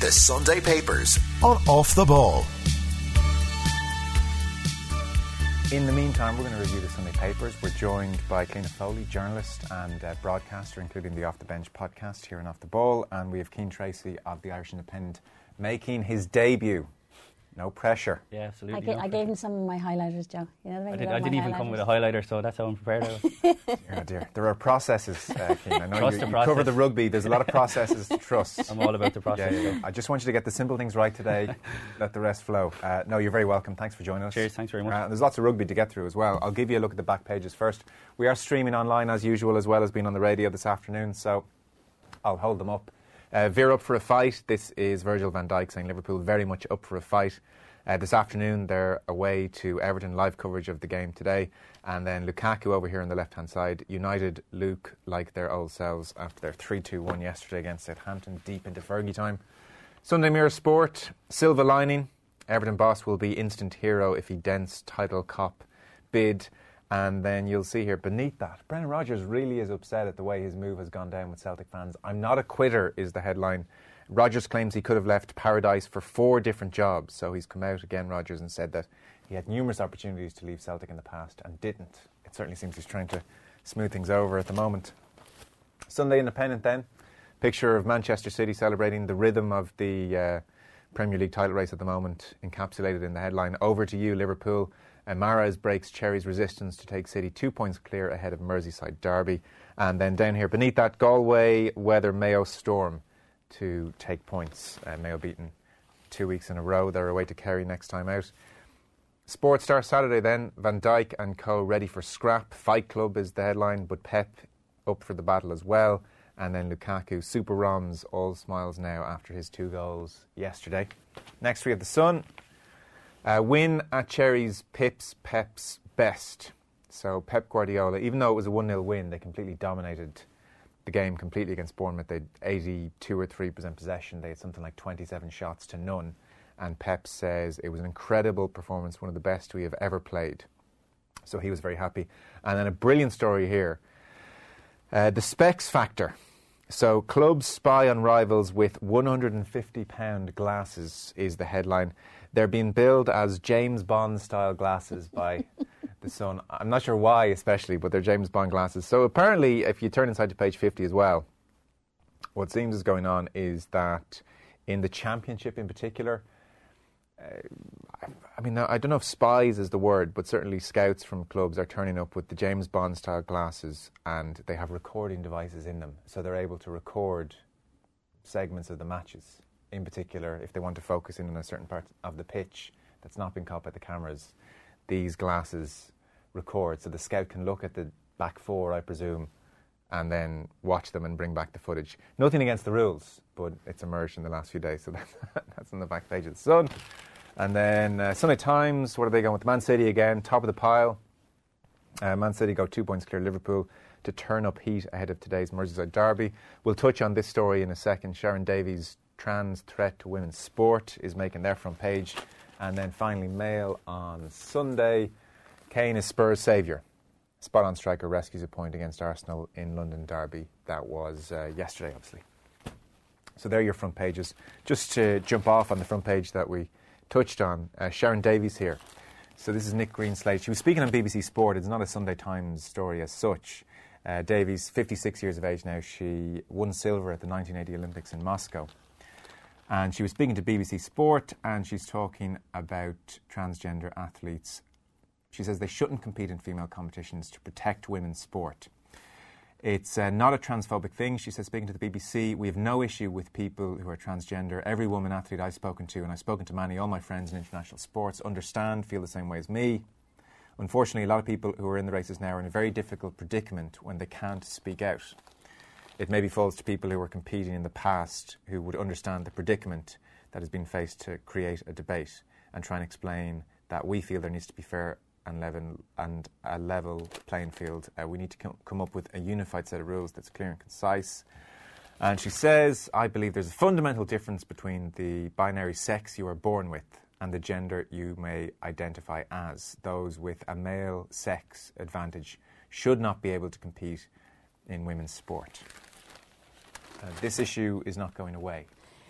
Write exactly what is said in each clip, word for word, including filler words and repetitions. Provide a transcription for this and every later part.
The Sunday Papers on Off the Ball. In the meantime, we're going to review the Sunday Papers. We're joined by Cliona Foley, journalist and uh, broadcaster, including the Off the Bench podcast here on Off the Ball. And we have Cian Tracy of the Irish Independent making his debut. No pressure. Yeah, absolutely. I, ga- no I gave him some of my highlighters, Joe. You know, I, did, I didn't even highlighters. come with a highlighter, so that's how I'm prepared. I was. Oh dear. There are processes, uh, Cian. I know Trust you, the you process. cover the rugby. There's a lot of processes to trust. I'm all about the process. Yeah, yeah, yeah. I just want you to get the simple things right today. Let the rest flow. Uh, no, you're very welcome. Thanks for joining us. Cheers, thanks very much. Uh, there's lots of rugby to get through as well. I'll give you a look at the back pages first. We are streaming online as usual, as well as being on the radio this afternoon, so I'll hold them up. Uh, Veer up for a fight. This is Virgil van Dijk saying Liverpool very much up for a fight. Uh, this afternoon they're away to Everton, live coverage of the game today, and then Lukaku over here on the left hand side. United look like their old selves after their three two win yesterday against Southampton deep into Fergie time. Sunday Mirror Sport, silver lining, Everton boss will be instant hero if he dents title cop bid. And then you'll see here beneath that, Brendan Rodgers really is upset at the way his move has gone down with Celtic fans. I'm not a quitter is the headline. Rodgers claims he could have left Paradise for four different jobs. So he's come out again, Rodgers, and said that he had numerous opportunities to leave Celtic in the past and didn't. It certainly seems he's trying to smooth things over at the moment. Sunday Independent then. Picture of Manchester City celebrating the rhythm of the uh, Premier League title race at the moment, encapsulated in the headline. Over to you, Liverpool. Uh, Mahrez breaks Cherry's resistance to take City two points clear ahead of Merseyside Derby. And then down here beneath that, Galway weather Mayo Storm to take points. Uh, Mayo beaten two weeks in a row. They're away to Kerry next time out. Sports Star Saturday then, Van Dijk and co ready for scrap. Fight Club is the headline, but Pep up for the battle as well. And then Lukaku, Super Roms, all smiles now after his two goals yesterday. Next we have the Sun. Uh, win at Cherry's Pips Pep's best. So Pep Guardiola, even though it was a one nil win, they completely dominated the game completely against Bournemouth. They had eighty-two or three percent possession. They had something like twenty-seven shots to none. And Pep says it was an incredible performance, one of the best we have ever played. So he was very happy. And then a brilliant story here. Uh, the Specs Factor. So clubs spy on rivals with one hundred fifty pound glasses is the headline. They're being billed as James Bond-style glasses by the Sun. I'm not sure why especially, but they're James Bond glasses. So apparently, if you turn inside to page fifty as well, what seems is going on is that in the Championship in particular, uh, I, I mean, I don't know if spies is the word, but certainly scouts from clubs are turning up with the James Bond-style glasses, and they have recording devices in them. So they're able to record segments of the matches. In particular, if they want to focus in on a certain part of the pitch that's not been caught by the cameras, these glasses record. So the scout can look at the back four, I presume, and then watch them and bring back the footage. Nothing against the rules, but it's emerged in the last few days, so that's, that's on the back page of the Sun. And then uh, Sunday Times, what are they going with? Man City again, top of the pile. Uh, Man City go two points clear Liverpool to turn up heat ahead of today's Merseyside Derby. We'll touch on this story in a second. Sharon Davies' trans threat to women's sport is making their front page. And then finally, Mail on Sunday. Kane is Spurs' saviour. Spot-on striker rescues a point against Arsenal in London Derby. That was uh, yesterday, obviously. So there are your front pages. Just to jump off on the front page that we touched on, uh, Sharon Davies here. So this is Nick Greenslade. She was speaking on B B C Sport. It's not a Sunday Times story as such. Uh, Davies, fifty-six years of age now, she won silver at the nineteen eighty Olympics in Moscow. And she was speaking to B B C Sport, and she's talking about transgender athletes. She says they shouldn't compete in female competitions to protect women's sport. It's uh, not a transphobic thing, she says, speaking to the B B C. We have no issue with people who are transgender. Every woman athlete I've spoken to, and I've spoken to many, all my friends in international sports, understand, feel the same way as me. Unfortunately, a lot of people who are in the races now are in a very difficult predicament when they can't speak out. It maybe falls to people who were competing in the past who would understand the predicament that has been faced to create a debate and try and explain that we feel there needs to be fair and level and a level playing field. Uh, we need to com- come up with a unified set of rules that's clear and concise. And she says, I believe there's a fundamental difference between the binary sex you are born with and the gender you may identify as. Those with a male sex advantage should not be able to compete in women's sport. Uh, this issue is not going away.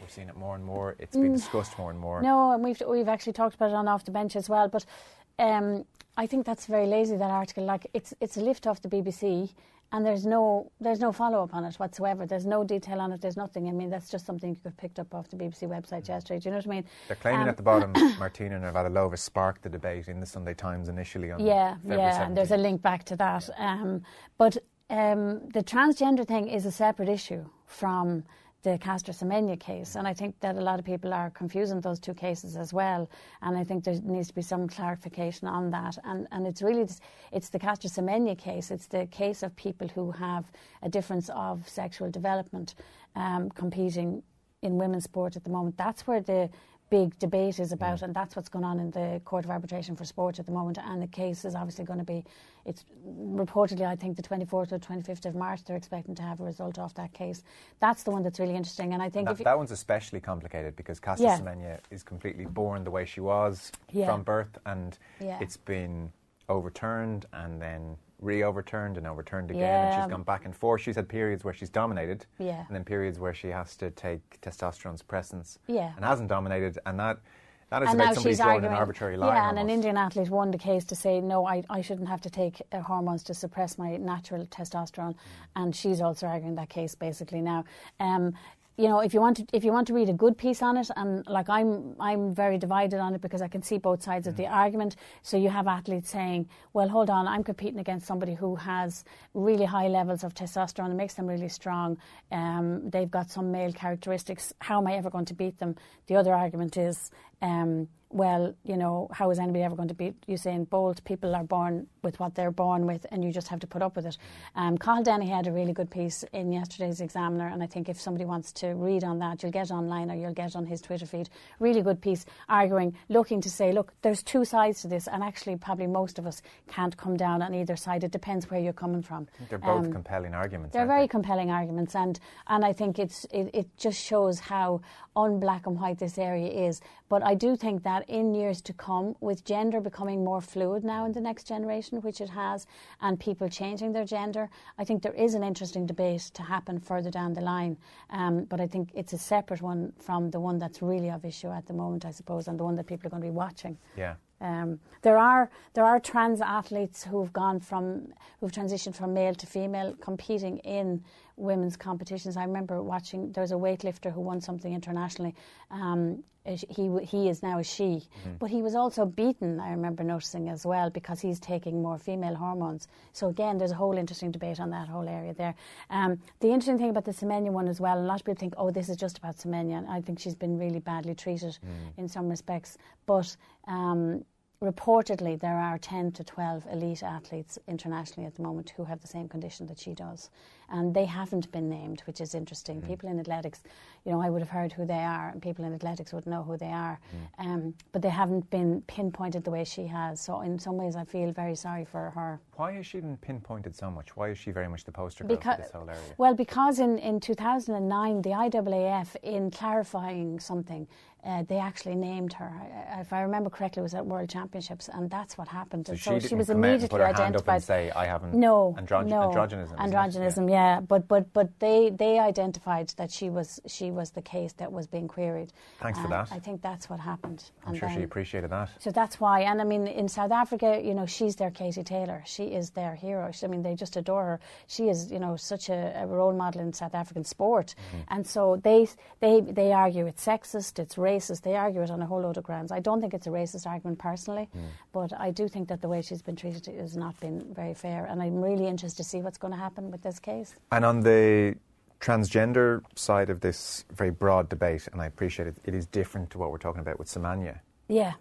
We're seeing it more and more. It's been mm, discussed more and more. No, and we've we've actually talked about it on Off the Bench as well. But um, I think that's very lazy, that article. Like it's it's a lift off the B B C. And there's no there's no follow-up on it whatsoever. There's no detail on it. There's nothing. I mean, that's just something you could have picked up off the B B C website yesterday. Do you know what I mean? They're claiming um, at the bottom, Martina Navratilova sparked the debate in the Sunday Times initially on Yeah, February yeah, seventeenth. and there's a link back to that. Um, but um, the transgender thing is a separate issue from the Caster Semenya case, and I think that a lot of people are confusing those two cases as well, and I think there needs to be some clarification on that. And and it's really this, it's the Caster Semenya case. It's the case of people who have a difference of sexual development um, competing in women's sport at the moment. That's where the big debate is about, mm. and that's what's going on in the Court of Arbitration for Sport at the moment. And the case is obviously going to be, it's reportedly, I think, the twenty-fourth or twenty-fifth of March, they're expecting to have a result off that case. That's the one that's really interesting. And I think that, if you, that one's especially complicated because Caster yeah. Semenya is completely born the way she was yeah. from birth, and yeah. it's been overturned and then re-overturned and overturned again, yeah. and she's gone back and forth. She's had periods where she's dominated, yeah. and then periods where she has to take testosterone suppressants, yeah. and hasn't dominated, and that that is and about now somebody she's drawing arguing, an arbitrary line. Yeah, and almost. an Indian athlete won the case to say, no, I, I shouldn't have to take uh, hormones to suppress my natural testosterone, mm. and she's also arguing that case basically now. Um, You know, if you want to, if you want to read a good piece on it, and like I'm, I'm very divided on it because I can see both sides mm. of the argument. So you have athletes saying, "Well, hold on, I'm competing against somebody who has really high levels of testosterone. It makes them really strong. Um, they've got some male characteristics. How am I ever going to beat them?" The other argument is, um, well, you know, how is anybody ever going to beat Usain Bolt? People are born with what they're born with, and you just have to put up with it. Um, Cathal Denny had a really good piece in yesterday's Examiner, and I think if somebody wants to read on that, you'll get it online or you'll get it on his Twitter feed. Really good piece, arguing, looking to say, look, there's two sides to this, and actually probably most of us can't come down on either side. It depends where you're coming from. I think they're both um, compelling arguments. They're very they? compelling arguments, and, and I think it's it, it just shows how un-black and white this area is. But I do think that in years to come, with gender becoming more fluid now in the next generation, which it has, and people changing their gender, I think there is an interesting debate to happen further down the line. Um, but I think it's a separate one from the one that's really of issue at the moment, I suppose, and the one that people are going to be watching. Yeah. Um, there are there are trans athletes who've gone from who've transitioned from male to female competing in women's competitions. I remember watching. There was a weightlifter who won something internationally. Um, he he is now a she, mm-hmm. but he was also beaten. I remember noticing as well because he's taking more female hormones. So again, there's a whole interesting debate on that whole area there. Um, the interesting thing about the Semenya one as well, a lot of people think, oh, this is just about Semenya. And I think she's been really badly treated mm. in some respects, but. Um, Reportedly, there are ten to twelve elite athletes internationally at the moment who have the same condition that she does. And they haven't been named, which is interesting. Mm. People in athletics, you know, I would have heard who they are, and people in athletics would know who they are. Mm. Um, but they haven't been pinpointed the way she has. So in some ways, I feel very sorry for her. Why has she been pinpointed so much? Why is she very much the poster girl because, for this whole area? Well, because in, in two thousand nine, the I A A F, in clarifying something, Uh, they actually named her. I, if I remember correctly, it was at World Championships, and that's what happened. So, and she, so didn't she was come out and immediately put her identified. Hand up and say, "I haven't." No, androgy- no, androgenism. Androgenism, yeah. yeah. But but but they they identified that she was she was the case that was being queried. Thanks uh, for that. I think that's what happened. I'm and sure then, she appreciated that. So that's why. And I mean, in South Africa, you know, she's their Katie Taylor. She is their hero. She, I mean, they just adore her. She is, you know, such a, a role model in South African sport. Mm-hmm. And so they they they argue it's sexist, it's racist. They argue it on a whole load of grounds. I don't think it's a racist argument personally, mm. but I do think that the way she's been treated has not been very fair, and I'm really interested to see what's going to happen with this case. And on the transgender side of this very broad debate, and I appreciate it, it is different to what we're talking about with Semenya. Yeah.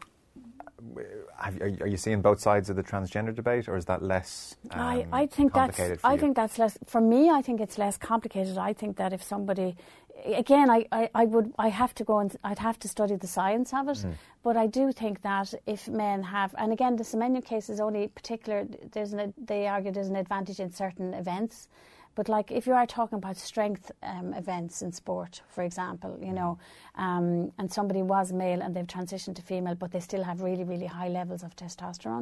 Have, are you seeing both sides of the transgender debate, or is that less um, I, I think complicated that's, for I you? think that's less, for me, I think it's less complicated. I think that if somebody, again, I, I, I would, I have to go and, I'd have to study the science of it, mm. but I do think that if men have, and again, the Semenya case is only particular, there's an, they argue there's an advantage in certain events. But like if you are talking about strength um, events in sport, for example, you know, um, and somebody was male and they've transitioned to female, but they still have really, really high levels of testosterone,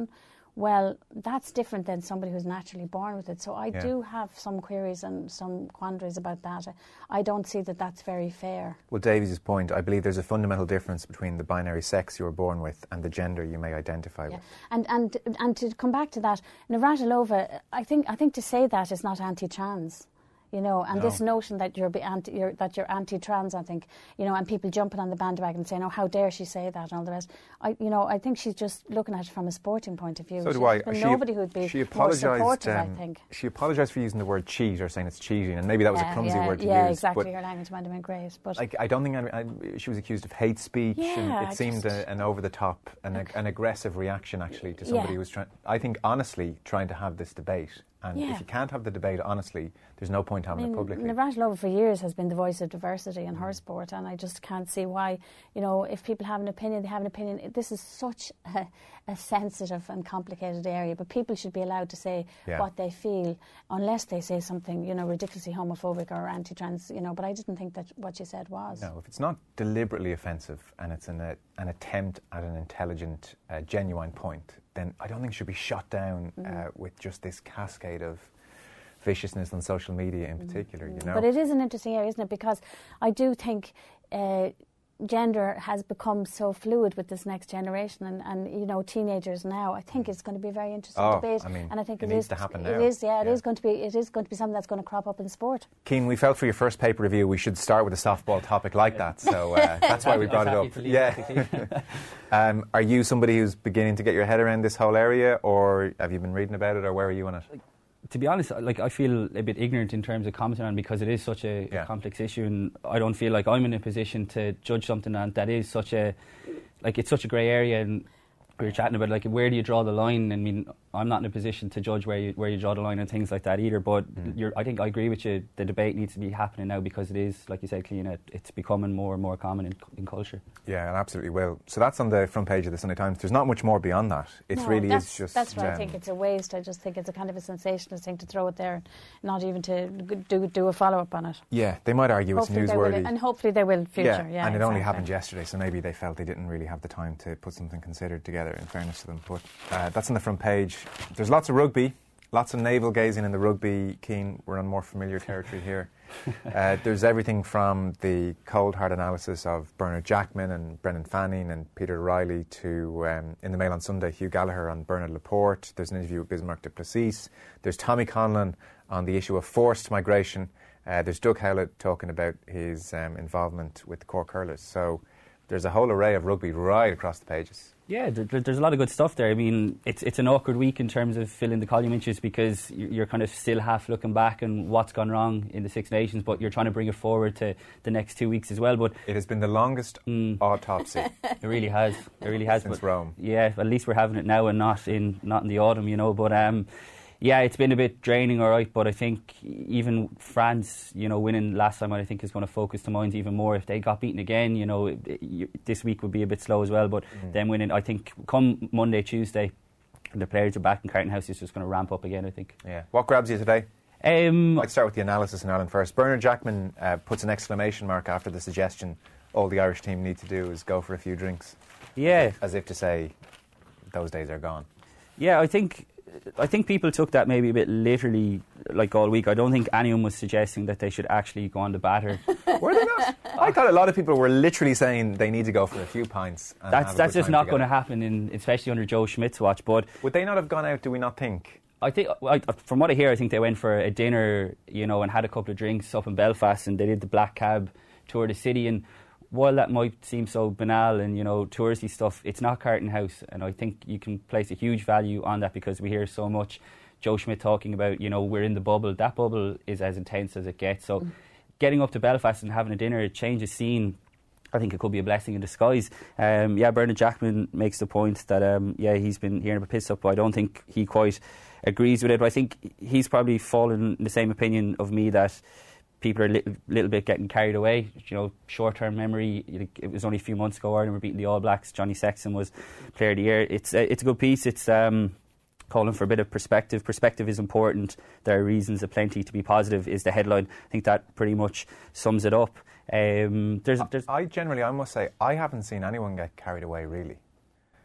well, that's different than somebody who's naturally born with it. So I Yeah. do have some queries and some quandaries about that. I don't see that that's very fair. Well, Davies' point, I believe there's a fundamental difference between the binary sex you were born with and the gender you may identify Yeah. with. And and and to come back to that, Navratilova, I think I think to say that is not anti-trans. You know, and No. this notion that you're, be anti, you're that you're anti-trans, I think, you know, and people jumping on the bandwagon and saying, "Oh, how dare she say that?" and all the rest. I, you know, I think she's just looking at it from a sporting point of view. So do There's I. been She- nobody who'd be she more apologised, supportive, I um, think. She apologised for using the word cheat or saying it's cheating, and maybe that was yeah, a clumsy yeah, word to yeah, use. exactly. But Your language might have been great, but like, I don't think I, I, she was accused of hate speech, Yeah, and I it seemed just- a, an over-the-top, an, ag- an aggressive reaction actually to somebody Yeah. who was trying. I think honestly trying to have this debate, and Yeah. if you can't have the debate honestly, there's no point having I mean, it publicly. Navratilova for years has been the voice of diversity in her sport, and I just can't see why, you know, if people have an opinion, they have an opinion. This is such a, a sensitive and complicated area, but people should be allowed to say Yeah. what they feel, unless they say something, you know, ridiculously homophobic or anti-trans, you know, but I didn't think that what you said was. No, if it's not deliberately offensive and it's an, uh, an attempt at an intelligent, uh, genuine point, then I don't think it should be shot down uh, with just this cascade of viciousness on social media in particular, you know. But it is an interesting area, isn't it? Because I do think uh, gender has become so fluid with this next generation, and, and you know, teenagers now. I think it's going to be a very interesting Oh, debate, I mean, and I think it it needs is to happen It now. is, yeah, it Yeah. is going to be. It is going to be something that's going to crop up in sport. Keen, we felt for your first paper review we should start with a softball topic like that, so uh, that's why we I was brought it happy up. to leave Yeah. it to um, are you somebody who's beginning to get your head around this whole area, or have you been reading about it, or where are you on it? To be honest, like I feel a bit ignorant in terms of commenting on it because it is such a Yeah. complex issue, and I don't feel like I'm in a position to judge something and that is such a like it's such a grey area. And we were chatting about like where do you draw the line? I mean, I'm not in a position to judge where you where you draw the line and things like that either. But you're, I think I agree with you. The debate needs to be happening now because it is, like you said, Cliona, it's becoming more and more common in, in culture. Yeah, it absolutely will. So that's on the front page of the Sunday Times. There's not much more beyond that. It No, really that's, is just. That's why I um, think it's a waste. I just think it's a kind of a sensationalist thing to throw it there, not even to g- do do a follow up on it. Yeah, they might argue Hopefully it's they will, newsworthy. and hopefully they will in future. Yeah, Yeah, and it only exactly. happened yesterday, so maybe they felt they didn't really have the time to put something considered together, in fairness to them. But uh, that's on the front page. There's lots of rugby, lots of navel gazing in the rugby. Keen, we're on more familiar territory here. Uh, there's everything from the cold hard analysis of Bernard Jackman and Brendan Fanning and Peter Riley to, um, in the Mail on Sunday, Hugh Gallagher on Bernard Laporte. There's an interview with Bismarck du Plessis. There's Tommy Conlon on the issue of forced migration. Uh, there's Doug Howlett talking about his um, involvement with the Cork Hurlers. So there's a whole array of rugby right across the pages. Yeah, there, there's a lot of good stuff there. I mean, it's it's an awkward week in terms of filling the column inches because you're kind of still half looking back and what's gone wrong in the Six Nations, but you're trying to bring it forward to the next two weeks as well. But It has been the longest Mm. autopsy it really has, it really has. since but Rome. yeah, at least we're having it now and not in not in the autumn, you know. But um, yeah, it's been a bit draining, all right. But I think even France, you know, winning last time, I think is going to focus the minds even more. If they got beaten again, you know, it, it, this week would be a bit slow as well. But Mm. them winning, I think, come Monday, Tuesday, the players are back in Carton House. It's just going to ramp up again, I think. Yeah. What grabs you today? Um, I'd start with the analysis in Ireland first. Bernard Jackman uh, puts an exclamation mark after the suggestion all the Irish team need to do is go for a few drinks, yeah, as if to say those days are gone. yeah, I think. I think people took that maybe a bit literally, like all week. I don't think anyone was suggesting that they should actually go on the batter. Were they not? I thought a lot of people were literally saying they need to go for a few pints. And That's have a that's good just time not going to together. happen, in, especially under Joe Schmidt's watch. But Would they not have gone out, do we not think? I think, I, from what I hear, I think they went for a dinner, you know, and had a couple of drinks up in Belfast, and they did the Black Cab tour of the city. And while that might seem so banal and, you know, touristy stuff, it's not Carton House, and I think you can place a huge value on that because we hear so much Joe Schmidt talking about, you know, we're in the bubble. That bubble is as intense as it gets. So mm. getting up to Belfast and having a dinner, a change of scene, I think it could be a blessing in disguise. Um, yeah, Bernard Jackman makes the point that, um, yeah, he's been hearing about piss up, but I don't think he quite agrees with it. But I think he's probably fallen in the same opinion of me that people are a little, little bit getting carried away. You know, short-term memory, it was only a few months ago Ireland were beating the All Blacks. Johnny Sexton was Player of the Year. It's, uh, it's a good piece. It's... Um, calling for a bit of perspective. Perspective is important. There are reasons aplenty to be positive is the headline. I think that pretty much sums it up. Um, there's, there's I generally, I must say, I haven't seen anyone get carried away, really.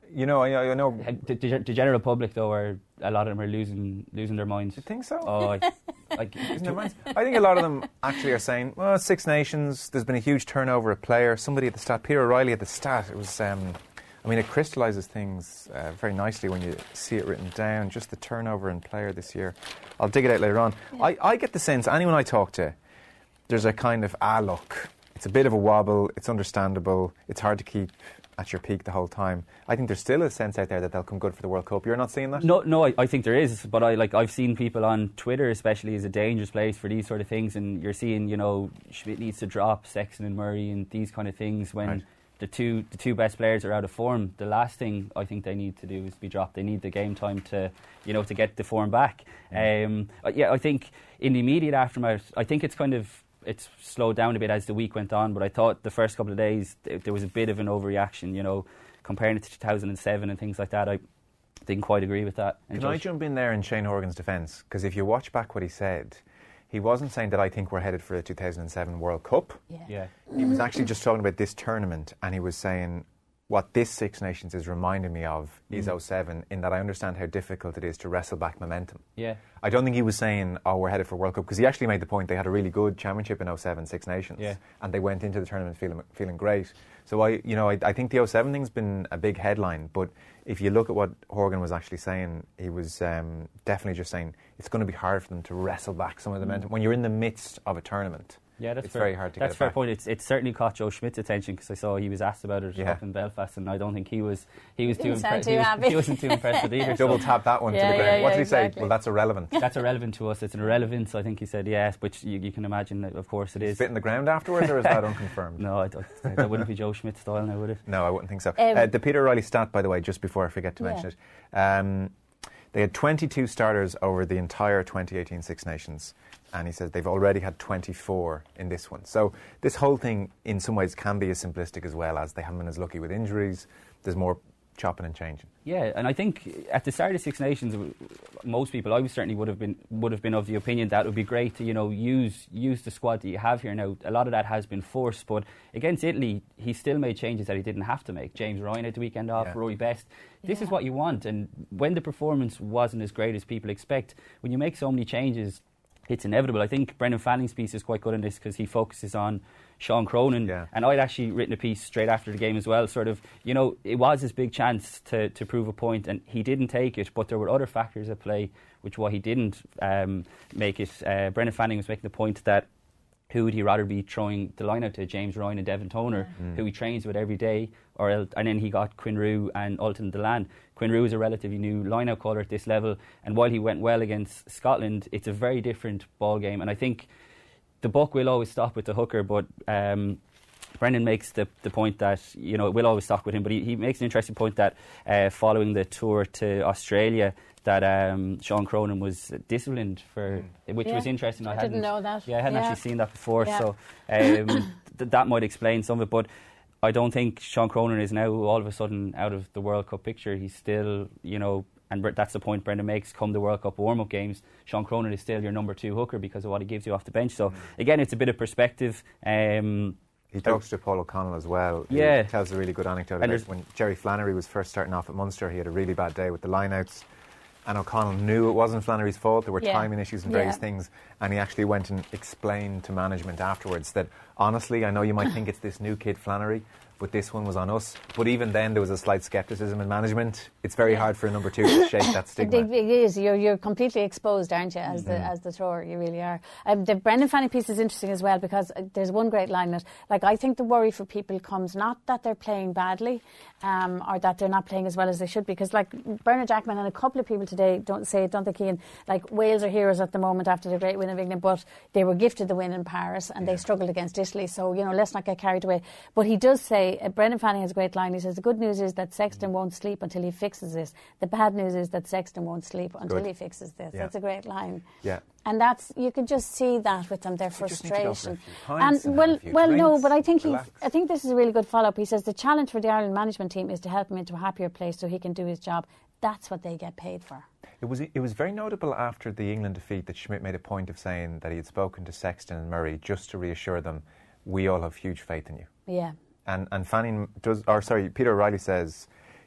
You know, I, I know. The, the, the general public, though, are a lot of them are losing losing their minds. You think so? Oh, I, like, Losing their minds? I think a lot of them actually are saying, well, Six Nations, there's been a huge turnover of players. Somebody at the stat, Peter O'Reilly at the stat, it was, um, I mean, it crystallises things uh, very nicely when you see it written down, just the turnover in player this year. I'll dig it out later on. Yeah. I, I get the sense, anyone I talk to, there's a kind of, ah, look, it's a bit of a wobble, it's understandable, it's hard to keep at your peak the whole time. I think there's still a sense out there that they'll come good for the World Cup. You're not seeing that? No, no, I, I think there is. But I like I've seen people on Twitter, especially, as a dangerous place for these sort of things, and you're seeing, you know, Schmidt needs to drop Sexton and Murray and these kind of things when right. the two the two best players are out of form. The last thing I think they need to do is be dropped. They need the game time to, you know, to get the form back. Mm. Um, yeah, I think in the immediate aftermath, I think it's kind of. It's slowed down a bit as the week went on, but I thought the first couple of days th- there was a bit of an overreaction, you know, comparing it to two thousand seven and things like that. I didn't quite agree with that. Can I jump in there in Shane Horgan's defence? Because if you watch back what he said, he wasn't saying that I think we're headed for the two thousand seven World Cup. Yeah. yeah. He was actually just talking about this tournament, and he was saying what this Six Nations is reminding me of is mm. oh seven, in that I understand how difficult it is to wrestle back momentum. Yeah. I don't think he was saying, oh, we're headed for World Cup, because he actually made the point they had a really good championship in oh seven, Six Nations, yeah. and they went into the tournament feeling feeling great. So I, you know, I, I think the oh seven thing's been a big headline, but if you look at what Horgan was actually saying, he was um, definitely just saying it's going to be hard for them to wrestle back some of the momentum when you're in the midst of a tournament. Yeah, that's it's fair. very hard to that's get a fair back. point. It's it's certainly caught Joe Schmidt's attention, because I saw he was asked about it yeah. up in Belfast, and I don't think he was he was too impressed. He, was, he wasn't too impressed with either. Double so. Tap that one yeah, to the ground. Yeah, what yeah, did he exactly. say? Well, that's irrelevant. That's irrelevant to us. It's an irrelevance. I think he said yes, but you, you can imagine that, of course, it is. Spit in the ground afterwards, or is that unconfirmed? No, I don't, that wouldn't be Joe Schmidt style now, would it? No, I wouldn't think so. Um, uh, the Peter O'Reilly stat, by the way, just before I forget to yeah. mention it. Um, They had twenty-two starters over the entire twenty eighteen Six Nations, and he says they've already had twenty-four in this one. So this whole thing, in some ways, can be as simplistic as well as they haven't been as lucky with injuries. There's more chopping and changing. Yeah, and I think at the start of Six Nations, most people, I certainly would have been would have been of the opinion that it would be great to, you know, use use the squad that you have here now. A lot of that has been forced, but against Italy, he still made changes that he didn't have to make. James Ryan had the weekend off, yeah. Rory Best. This yeah. is what you want, and when the performance wasn't as great as people expect, when you make so many changes, it's inevitable. I think Brendan Fanning's piece is quite good in this, because he focuses on Sean Cronin, yeah. and I'd actually written a piece straight after the game as well, sort of, you know, it was his big chance to, to prove a point, and he didn't take it, but there were other factors at play which why he didn't um, make it. Uh, Brendan Fanning was making the point that who would he rather be throwing the line out to, James Ryan and Devin Toner, mm. who he trains with every day, or else, and then he got Quinn Rue and Ultan Deland. Quinn Rue is a relatively new line-out caller at this level, and while he went well against Scotland, it's a very different ball game, and I think the buck will always stop with the hooker, but um, Brendan makes the, the point that, you know, it will always stop with him, but he, he makes an interesting point that uh, following the tour to Australia, that um, Sean Cronin was disciplined for, mm. which yeah. was interesting. I, I hadn't, didn't know that. Yeah, I hadn't yeah. actually seen that before, yeah. so um, th- that might explain some of it, but I don't think Sean Cronin is now all of a sudden out of the World Cup picture. He's still, you know, and that's the point Brendan makes, come the World Cup warm-up games, Sean Cronin is still your number two hooker because of what he gives you off the bench. So, mm. again, it's a bit of perspective. Um, he talks to Paul O'Connell as well. Yeah. He tells a really good anecdote about when Jerry Flannery was first starting off at Munster. He had a really bad day with the line-outs, and O'Connell knew it wasn't Flannery's fault. There were yeah. timing issues and various yeah. things, and he actually went and explained to management afterwards that, honestly, I know you might think it's this new kid Flannery, but this one was on us. But even then, there was a slight scepticism in management. It's very hard for a number two to shake that stigma. It, it is. You're, you're completely exposed, aren't you, as mm-hmm. the as the thrower? You really are. Um, the Brendan Fanning piece is interesting as well, because there's one great line in it. Like, I think the worry for people comes not that they're playing badly, um, or that they're not playing as well as they should be. Because, like, Bernard Jackman and a couple of people today don't say it, don't think Ian, like, Wales are heroes at the moment after the great win of England, but they were gifted the win in Paris and yeah. they struggled against Italy. So, you know, let's not get carried away. But he does say, uh, Brendan Fanning has a great line. He says, the good news is that Sexton won't sleep until he fixes this. The bad news is that Sexton won't sleep until good. he fixes this. Yeah. That's a great line. Yeah. And that's, you can just see that with them, their frustration. And, and well, well, drinks, no, but I think he, relax. I think this is a really good follow-up. He says the challenge for the Ireland management team is to help him into a happier place so he can do his job. That's what they get paid for. It was it was very notable after the England defeat that Schmidt made a point of saying that he had spoken to Sexton and Murray just to reassure them, we all have huge faith in you. Yeah. And and Fanning does, or sorry, Peter O'Reilly says,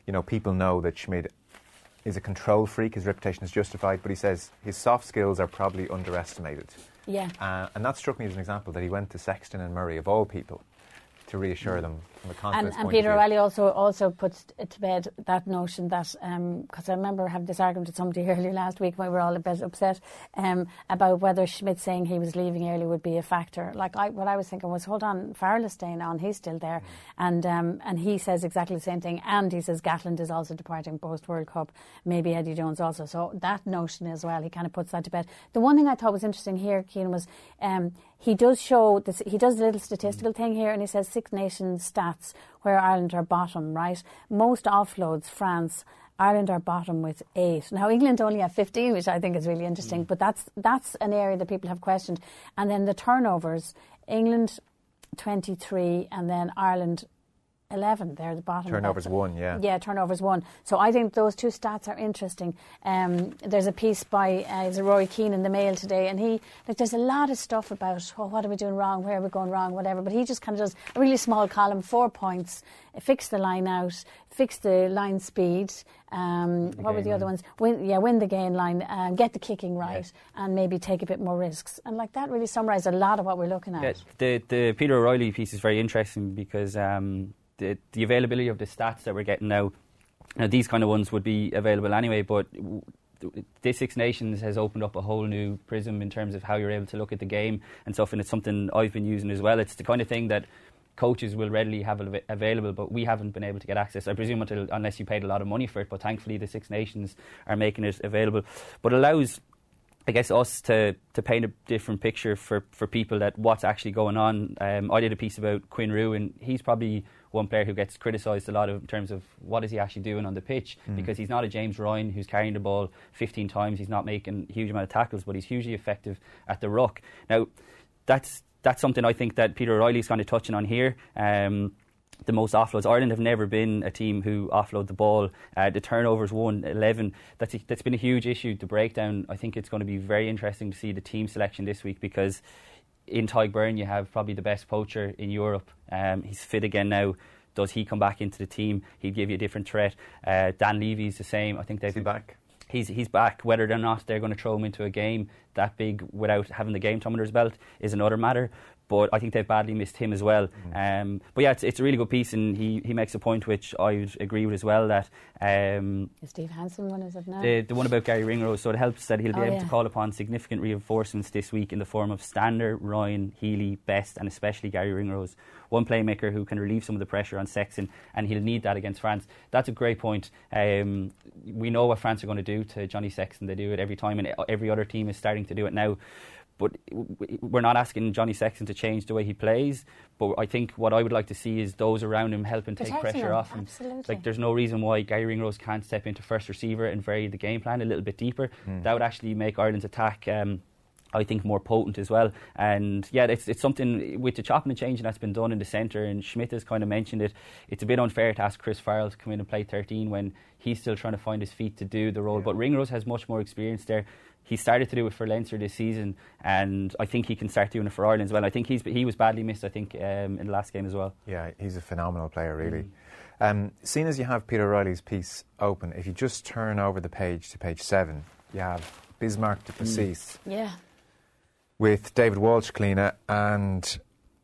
you know, people know that Schmid is a control freak. His reputation is justified, but he says his soft skills are probably underestimated. Yeah. Uh, and that struck me as an example that he went to Sexton and Murray, of all people, to reassure them from a confidence And, and point Peter of view. O'Reilly also also puts to bed that notion that, because um, I remember having this argument with somebody earlier last week when we were all a bit upset um, about whether Schmidt saying he was leaving early would be a factor. Like I, what I was thinking was, hold on, Farrell is staying on, he's still there, mm. and um, and he says exactly the same thing. And he says Gatland is also departing post World Cup, maybe Eddie Jones also. So that notion as well, he kind of puts that to bed. The one thing I thought was interesting here, Cian, was um, he does show this. He does a little statistical mm. thing here, and he says Six Nations stats where Ireland are bottom, right? Most offloads, France, Ireland are bottom with eight. Now England only have fifteen, which I think is really interesting, mm. but that's that's an area that people have questioned. And then the turnovers, England twenty-three, and then Ireland eleven. They're the bottom. Turnovers one, yeah. Yeah, turnovers one. So I think those two stats are interesting. Um, there's a piece by uh, is Rory Keane in the Mail today, and he like there's a lot of stuff about oh, what are we doing wrong, where are we going wrong, whatever. But he just kind of does a really small column, four points, fix the line out, fix the line speed. Um, what were the other ones? Win, yeah, win the gain line, um, get the kicking right, yeah. and maybe take a bit more risks. And like that really summarised a lot of what we're looking at. Yeah, the the Peter O'Reilly piece is very interesting because. Um, The, the availability of the stats that we're getting now, now, these kind of ones would be available anyway, but this Six Nations has opened up a whole new prism in terms of how you're able to look at the game and stuff, and it's something I've been using as well. It's the kind of thing that coaches will readily have av- available, but we haven't been able to get access, I presume, until, unless you paid a lot of money for it, but thankfully the Six Nations are making it available. But it allows, I guess, us to, to paint a different picture for, for people that what's actually going on. Um, I did a piece about Quinn Roux, and he's probably one player who gets criticised a lot of in terms of what is he actually doing on the pitch, mm. because he's not a James Ryan who's carrying the ball fifteen times. He's not making a huge amount of tackles, but he's hugely effective at the ruck. Now, that's that's something I think that Peter O'Reilly's kind of touching on here. Um, the most offloads. Ireland have never been a team who offload the ball. Uh, the turnovers won eleven. That's a, that's been a huge issue. The breakdown. I think it's going to be very interesting to see the team selection this week, because in Tadhg Beirne you have probably the best poacher in Europe. Um, he's fit again now. Does he come back into the team? He'd give you a different threat. Uh, Dan Levy's the same. I think they've Is he back. He's he's back. Whether or not they're going to throw him into a game that big without having the game time under his belt is another matter. But I think they've badly missed him as well. Mm. Um, but yeah, it's, it's a really good piece, and he, he makes a point which I agree with as well, that um, the Steve Hansen one, is it now? The, the one about Gary Ringrose. So it helps that he'll be oh, able yeah. to call upon significant reinforcements this week in the form of Stander, Ryan, Healy, Best, and especially Gary Ringrose. One playmaker who can relieve some of the pressure on Sexton, and he'll need that against France. That's a great point. Um, we know what France are going to do to Johnny Sexton. They do it every time, and every other team is starting to do it now. But we're not asking Johnny Sexton to change the way he plays. But I think what I would like to see is those around him helping take Protecting pressure him, off him. Absolutely. Like, there's no reason why Gary Ringrose can't step into first receiver and vary the game plan a little bit deeper. Mm. That would actually make Ireland's attack, um, I think, more potent as well. And yeah, it's it's something with the chopping and changing that's been done in the centre, and Schmidt has kind of mentioned it. It's a bit unfair to ask Chris Farrell to come in and play thirteen when he's still trying to find his feet to do the role. Yeah. But Ringrose has much more experience there. He started to do it for Leinster this season, and I think he can start doing it for Ireland as well. I think he's he was badly missed, I think, um, in the last game as well. Yeah, he's a phenomenal player, really. Mm. Um, seeing as you have Peter O'Reilly's piece open, if you just turn over the page to page seven, you have Bismarck du Plessis. Mm. Yeah. With David Walsh cleaner, and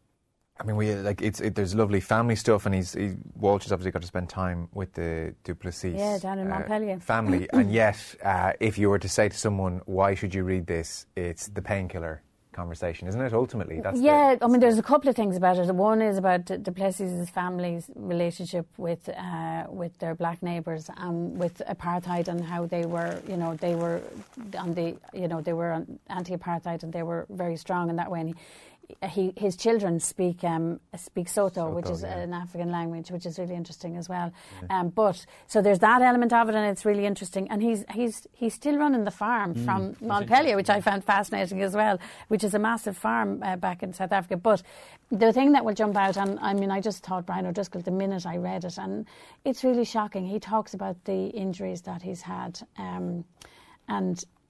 I mean, we like it's it, there's lovely family stuff, and he's he, Walsh has obviously got to spend time with the du Plessis yeah, down in Montpellier uh, family, and yet, uh, if you were to say to someone, "Why should you read this?" It's the painkiller conversation, isn't it? Ultimately, that's yeah. The, I mean, there's a couple of things about it. One is about du Plessis' family's relationship with uh, with their black neighbours, and with apartheid, and how they were, you know, they were on the, you know, they were on anti-apartheid, and they were very strong in that way. And he, He, his children speak um, speak Soto, Soto which is yeah. an African language, which is really interesting as well. Yeah. Um, but so there's that element of it, and it's really interesting. And he's he's he's still running the farm mm. from Montpellier, which I found fascinating as well, which is a massive farm uh, back in South Africa. But the thing that will jump out, and I mean, I just thought Brian O'Driscoll the minute I read it, and it's really shocking. He talks about the injuries that he's had, um, and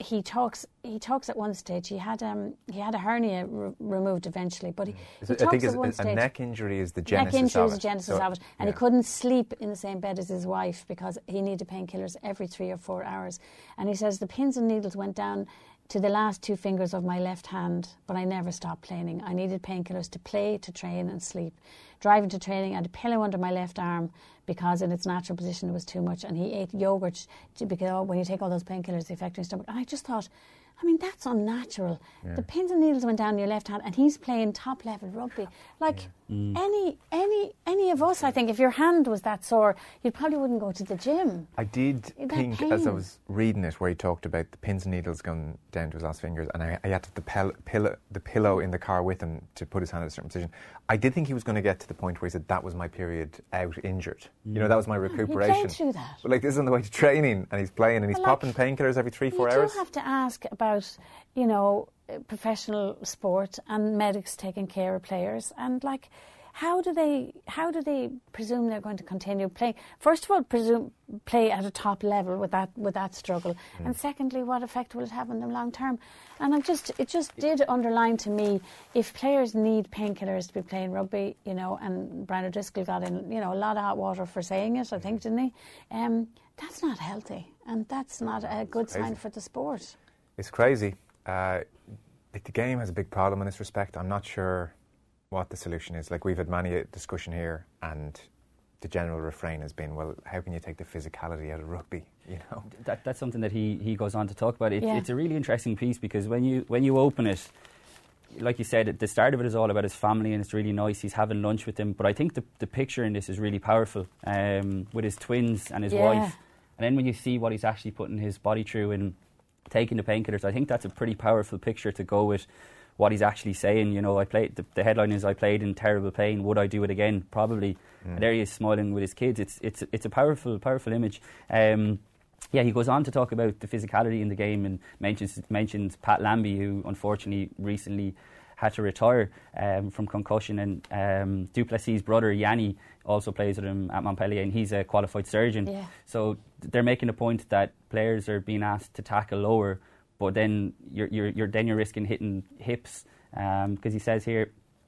he talks. He talks at one stage. He had um he had a hernia re- removed eventually, but he, Is he it- talks I think at it's one a, stage. a neck injury is the genesis Neck injury of is it. the genesis So, of it, and yeah. he couldn't sleep in the same bed as his wife because he needed painkillers every three or four hours. And he says the pins and needles went down to the last two fingers of my left hand, but I never stopped playing. I needed painkillers to play, to train and sleep. Driving to training, I had a pillow under my left arm because in its natural position it was too much, and he ate yogurt to, because oh, when you take all those painkillers they affect your stomach. And I just thought, I mean, that's unnatural. Yeah. The pins and needles went down your left hand, and he's playing top level rugby. Like Yeah. Mm. any any any of us, I think, if your hand was that sore, you probably wouldn't go to the gym. I did That think, as I pain. was reading it, where he talked about the pins and needles going down to his last fingers, and I, I had the, pel- pillow, the pillow in the car with him to put his hand in a certain position. I did think he was going to get to the point where he said, that was my period out injured. You know, that was my recuperation. He played through that. But like, this is on the way to training, and he's playing, and he's Well, like, popping painkillers every three, four you hours. do have to ask about, you know, uh, professional sport and medics taking care of players, and like, how do they how do they presume they're going to continue playing? First of all, presume play at a top level with that with that struggle, Mm. and secondly, what effect will it have on them long term? And I just it just did underline to me, if players need painkillers to be playing rugby, you know, and Brian O'Driscoll got in, you know, a lot of hot water for saying it, I think, didn't he? Um, that's not healthy, and that's not a good crazy. sign for the sport. It's crazy. Uh, like the game has a big problem in this respect. I'm not sure what the solution is. Like, we've had many a discussion here, and the general refrain has been, well, how can you take the physicality out of rugby? You know, That, that's something that he, he goes on to talk about. It, Yeah. It's a really interesting piece because when you when you open it, like you said, at the start of it is all about his family, and it's really nice. He's having lunch with them. But I think the, the picture in this is really powerful, um, with his twins and his Yeah. wife. And then when you see what he's actually putting his body through and taking the painkillers, I think that's a pretty powerful picture to go with what he's actually saying. You know, I played. The, the headline is, "I played in terrible pain. Would I do it again? Probably." Mm. And there he is smiling with his kids. It's it's it's a powerful powerful image. Um, yeah, he goes on to talk about the physicality in the game and mentions mentions Pat Lambie, who unfortunately recently had to retire um, from concussion, and um, Duplessis' brother Yanni also plays with him at Montpellier, and he's a qualified surgeon. Yeah. So they're making a point that players are being asked to tackle lower, but then you're you're, you're then you're risking hitting hips, because he says here,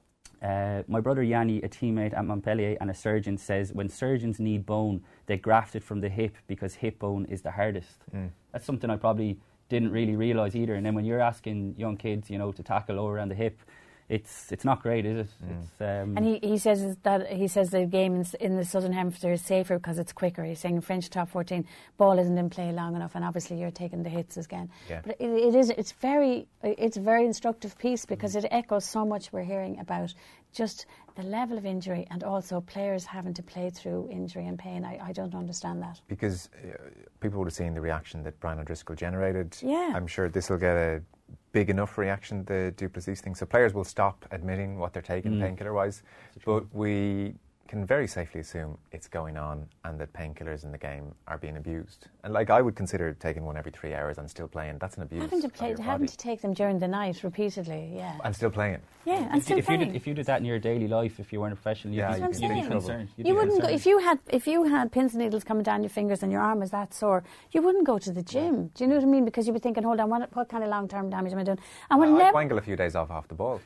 uh, my brother Yanni, a teammate at Montpellier and a surgeon, says when surgeons need bone, they graft it from the hip because hip bone is the hardest. Mm. That's something I probably didn't really realise either. And then when you're asking young kids, you know, to tackle lower around the hip, it's it's not great, is it? Mm. It's, um, And he, he says is that he says the game in, in the Southern Hemisphere is safer because it's quicker. He's saying in French top fourteen, ball isn't in play long enough, and obviously you're taking the hits again. Yeah. But it, it is it's very it's a very instructive piece because it echoes so much we're hearing about just the level of injury and also players having to play through injury and pain. I, I don't understand that. Because uh, people would have seen the reaction that Brian O'Driscoll generated. Yeah. I'm sure this will get a big enough reaction, the Duplessis thing. So players will stop admitting what they're taking Mm. painkiller-wise. But we can very safely assume it's going on and that painkillers in the game are being abused. And like, I would consider taking one every three hours and still playing. That's an abuse Having to of play, your having body. to take them during the night repeatedly. Yeah. And still playing. Yeah, and if, still you, if, you playing. did, if you did that in your daily life, if you weren't a professional, you'd Yeah, be, you'd be you'd in be trouble. concerned. You'd You be wouldn't go concerned. if you had if you had pins and needles coming down your fingers and your arm was that sore. You wouldn't go to the gym. Do you know what I mean? Because you'd be thinking, hold on, what, what kind of long term damage am I doing? And Well, when I'd never, wangle a few days off off the ball.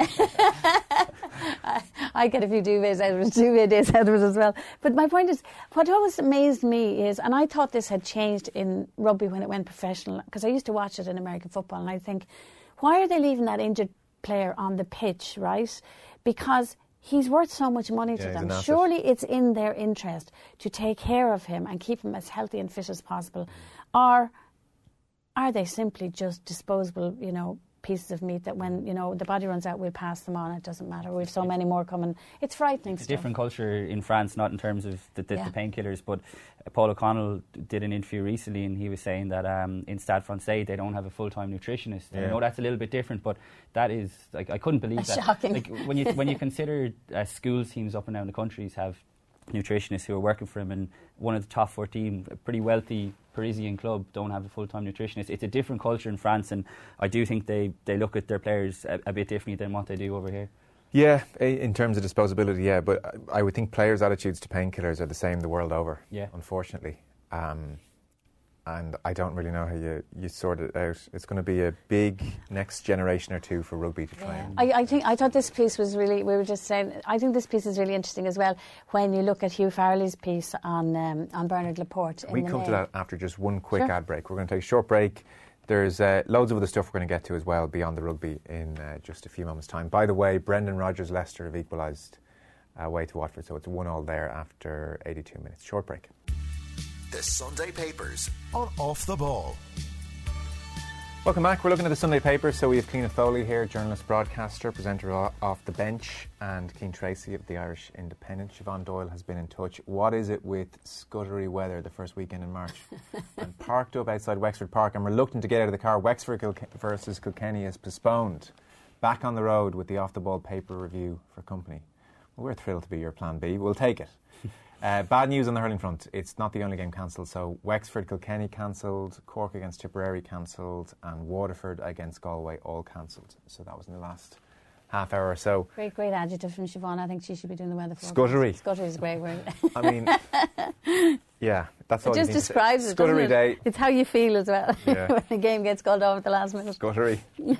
I, I get a few duvets out of it, duvet days out of it as well. But my point is, what always amazed me is, and I thought this had changed in rugby when it went professional, because I used to watch it in American football, and I think, why are they leaving that injured player on the pitch, right? Because he's worth so much money Yeah, to he's them. an asset. Surely it's in their interest to take care of him and keep him as healthy and fit as possible. Or are they simply just disposable, you know, pieces of meat that when, you know, the body runs out, we'll pass them on, it doesn't matter. We've so many more coming. It's frightening It's a stuff. different culture in France, not in terms of the, the, Yeah. the painkillers, but Paul O'Connell did an interview recently, and he was saying that um, in Stade Francais they don't have a full-time nutritionist. And I Yeah. know that's a little bit different, but that is, like, I couldn't believe That's that. shocking. Like, when you when you consider uh, schools teams up and down the countries have nutritionists who are working for him, and one of the top fourteen, a pretty wealthy Parisian club, don't have a full-time nutritionist. It's a different culture in France, and I do think they, they look at their players a, a bit differently than what they do over here. Yeah, i- in terms of disposability, yeah. But I I would think players' attitudes to painkillers are the same the world over, Yeah. unfortunately. Um, and I don't really know how you, you sort it out. It's going to be a big next generation or two for rugby to try Yeah. and... I, I think I thought this piece was really. We were just saying. I think this piece is really interesting as well. When you look at Hugh Farrelly's piece on um, on Bernard Laporte. We in the come to Mail. that after just one quick Sure. ad break. We're going to take a short break. There's uh, loads of other stuff we're going to get to as well beyond the rugby in uh, just a few moments' time. By the way, Brendan Rodgers, Leicester have equalised uh, away to Watford, so it's one all there after eighty-two minutes. Short break. The Sunday Papers on Off the Ball. Welcome back. We're looking at the Sunday Papers. So we have Cliona Foley here, journalist, broadcaster, presenter o- off the bench, and Cian Tracy of the Irish Independent. Siobhan Doyle has been in touch. What is it with scuddery weather the first weekend in March? I'm parked up outside Wexford Park. I'm reluctant to get out of the car. Wexford Kilke- versus Kilkenny is postponed. Back on the road with the Off the Ball paper review for company. Well, we're thrilled to be your plan B. We'll take it. Uh, bad news on the hurling front. It's not the only game cancelled. So Wexford Kilkenny cancelled, Cork against Tipperary cancelled, and Waterford against Galway all cancelled. So that was in the last half hour or so. Great, great adjective from Siobhan. I think she should be doing the weather forecast. Scuddery. Scuddery is a great word. I mean, yeah, that's all It you just need to say. describes it, Scuddery doesn't it? day. It's how you feel as well Yeah. when the game gets called off at the last minute. Scuttery.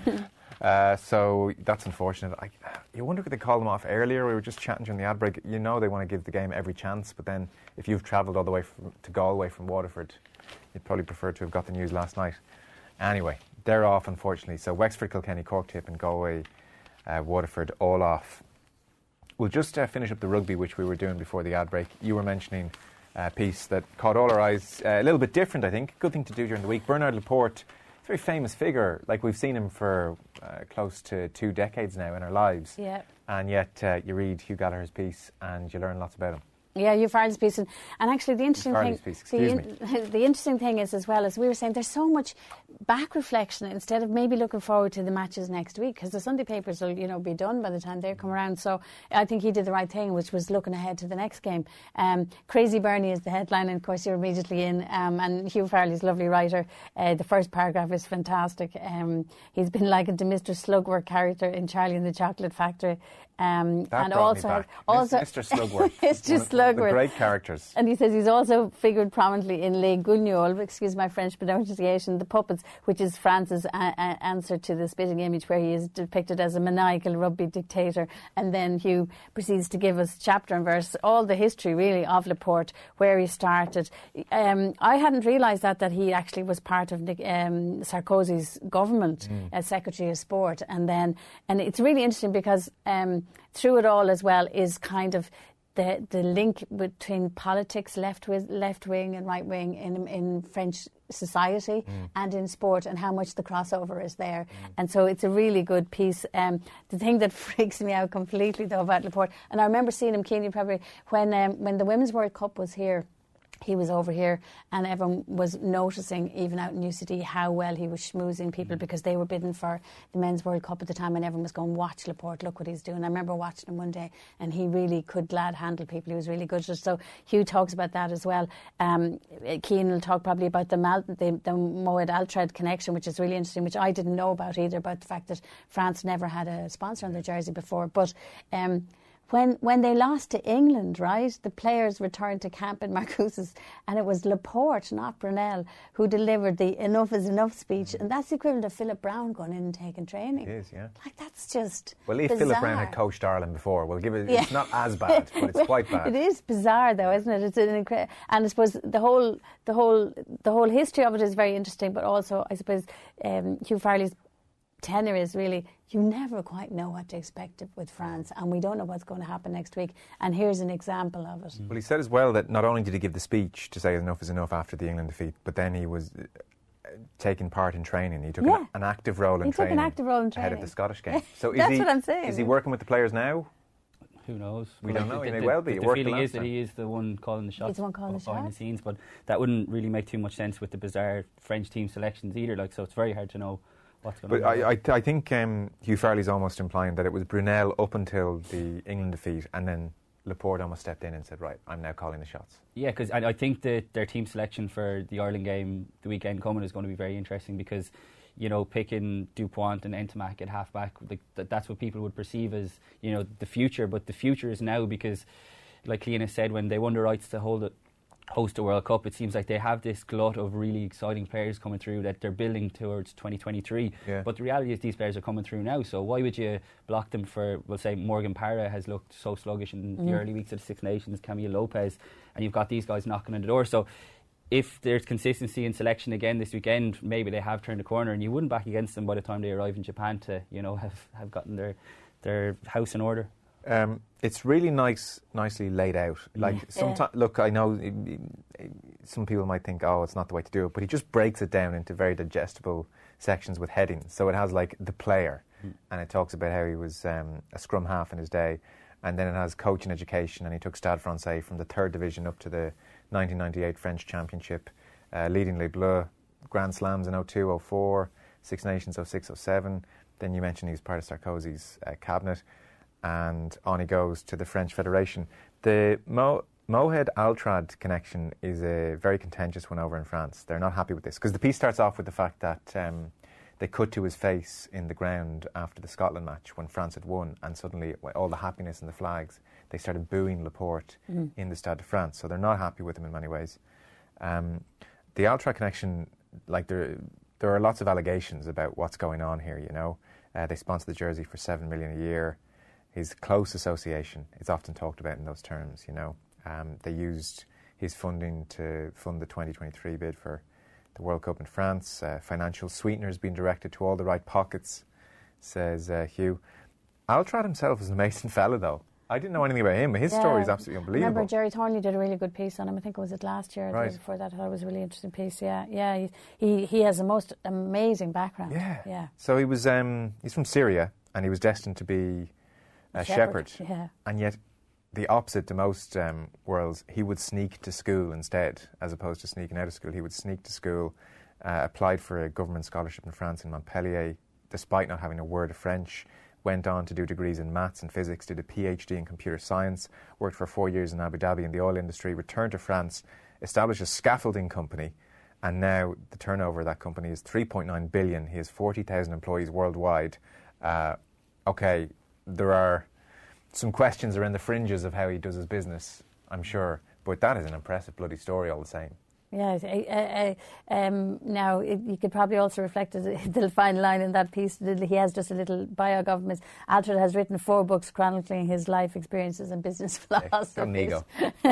Uh, so that's unfortunate. I, you wonder could they call them off earlier? We were just chatting during the ad break. You know they want to give the game every chance, but then if you've travelled all the way from, to Galway from Waterford, you'd probably prefer to have got the news last night. Anyway, they're off, unfortunately. So Wexford, Kilkenny, Cork Tip and Galway, uh, Waterford, all off. We'll just uh, finish up the rugby, which we were doing before the ad break. You were mentioning a piece that caught all our eyes, uh, a little bit different, I think. Good thing to do during the week. Bernard Laporte, very famous figure. Like, we've seen him for uh, close to two decades now in our lives. Yeah. And yet uh, you read Hugh Gallagher's piece and you learn lots about him. Yeah, Hugh Farrelly's piece, and, and actually the interesting thing, Farrelly's piece, excuse the, me. the interesting thing is as well as we were saying, there's so much back reflection instead of maybe looking forward to the matches next week, because the Sunday papers will, you know, be done by the time they come around. So I think he did the right thing, which was looking ahead to the next game. Um, Crazy Bernie is the headline, and of course you're immediately in. Um, and Hugh Farrelly's a lovely writer. Uh, the first paragraph is fantastic. Um, he's been likened to Mister Slugworth character in Charlie and the Chocolate Factory. Um, That and brought also, me back. also Mister Slugworth. Mister One of Slugworth. The great characters. And he says he's also figured prominently in Les Guignols, excuse my French pronunciation, The Puppets, which is France's a- a- answer to the spitting image, where he is depicted as a maniacal rugby dictator. And then Hugh proceeds to give us chapter and verse, all the history really of Laporte, where he started. Um, I hadn't realised that, that he actually was part of Nick, um, Sarkozy's government Mm. as Secretary of Sport. And then, and it's really interesting because um, through it all as well is kind of the the link between politics, left wing, left wing and right wing in in French society Mm. and in sport, and how much the crossover is there. Mm. And so it's a really good piece. Um, the thing that freaks me out completely though about Laporte, and I remember seeing him, Keane, probably when um, when the Women's World Cup was here. He was over here and everyone was noticing, even out in U C D, how well he was schmoozing people, because they were bidding for the Men's World Cup at the time, and everyone was going, watch Laporte, look what he's doing. I remember watching him one day and he really could glad handle people. He was really good. So Hugh talks about that as well. Um, Cian will talk probably about the, Mal- the, the Moed Altred connection, which is really interesting, which I didn't know about either, about the fact that France never had a sponsor on their jersey before. But um, When when they lost to England, right, the players returned to camp in Marcoussis, and it was Laporte, not Brunel, who delivered the enough is enough speech. And that's the equivalent of Philip Brown going in and taking training. It is, yeah. Like, that's just Well, if bizarre. Philip Brown had coached Ireland before, we'll give it, Yeah. it's not as bad, but it's quite bad. It is bizarre, though, isn't it? It's an incre- and I suppose the whole, the whole, the whole history of it is very interesting. But also, I suppose um, Hugh Farrelly's tenor is really, you never quite know what to expect with France, and we don't know what's going to happen next week. And here's an example of it. Well, he said as well that not only did he give the speech to say enough is enough after the England defeat, but then he was uh, taking part in training. He took Yeah. an, an active role in He took an training active role in ahead of training. the Scottish game. So is That's he, what I'm saying. Is he working with the players now? Who knows? We But don't know, The, he may the, well be. The, It the worked feeling the is last that he is the one calling the shots the one calling the behind shots. the scenes, but that wouldn't really make too much sense with the bizarre French team selections either. Like, so it's very hard to know what's going But on. I, I, I think um, Hugh Farrelly's almost implying that it was Brunel up until the England defeat, and then Laporte almost stepped in and said, right, I'm now calling the shots. Yeah, because I, I think that their team selection for the Ireland game the weekend coming is going to be very interesting, because, you know, picking Dupont and Entamac at half-back, like, that, that's what people would perceive as, you know, the future. But the future is now, because, like Cliona said, when they won the rights to hold it host the World Cup. It seems like they have this glut of really exciting players coming through that they're building towards twenty twenty-three. Yeah. But the reality is these players are coming through now, so why would you block them for, we'll say, Morgan Parra has looked so sluggish in mm. the early weeks of the Six Nations, Camille Lopez, and you've got these guys knocking on the door. So if there's consistency in selection again this weekend, maybe they have turned the corner, and you wouldn't back against them by the time they arrive in Japan to, you know, have, have gotten their their house in order. Um, it's really nice, nicely laid out. Like yeah. sometimes, look, I know it, it, some people might think, oh, it's not the way to do it, but he just breaks it down into very digestible sections with headings. So it has like the player, mm. and it talks about how he was um, a scrum half in his day, and then it has coach and education, and he took Stade Francais from the third division up to the nineteen ninety-eight French Championship, uh, leading Les Bleus, Grand Slams in oh two oh four, Six Nations oh six oh seven. Then you mentioned he was part of Sarkozy's uh, cabinet. And on he goes to the French Federation. The Mo- Mohed Altrad connection is a very contentious one over in France. They're not happy with this because the piece starts off with the fact that um, they cut to his face in the ground after the Scotland match when France had won, and suddenly all the happiness and the flags, they started booing Laporte mm. in the Stade de France. So they're not happy with him in many ways. Um, the Altrad connection, like there, there are lots of allegations about what's going on here. You know, uh, they sponsor the jersey for seven million a year. His close association is often talked about in those terms, you know. Um, they used his funding to fund the twenty twenty-three bid for the World Cup in France. Uh, financial sweeteners being directed to all the right pockets, says uh, Hugh. Altrad himself is an amazing fella, though. I didn't know anything about him, but his yeah. story is absolutely unbelievable. Remember, Jerry Thornley did a really good piece on him. I think it was it last year or right. the year before that. I thought it was a really interesting piece, yeah. Yeah, he he, he has a most amazing background. Yeah. yeah. So he was, um, he's from Syria, and he was destined to be a shepherd, shepherd. Yeah. And yet the opposite to most um, worlds, he would sneak to school instead, as opposed to sneaking out of school. He would sneak to school, uh, applied for a government scholarship in France in Montpellier, despite not having a word of French, went on to do degrees in maths and physics, did a PhD in computer science, worked for four years in Abu Dhabi in the oil industry, returned to France, established a scaffolding company, and now the turnover of that company is three point nine billion. He has forty thousand employees worldwide. Uh, okay, there are some questions around the fringes of how he does his business, I'm sure, but that is an impressive bloody story all the same. Yeah, uh, uh, um, now it, you could probably also reflect the fine line in that piece. He has just a little bio of him. Altrad has written four books chronicling his life experiences and business philosophies. Got an ego.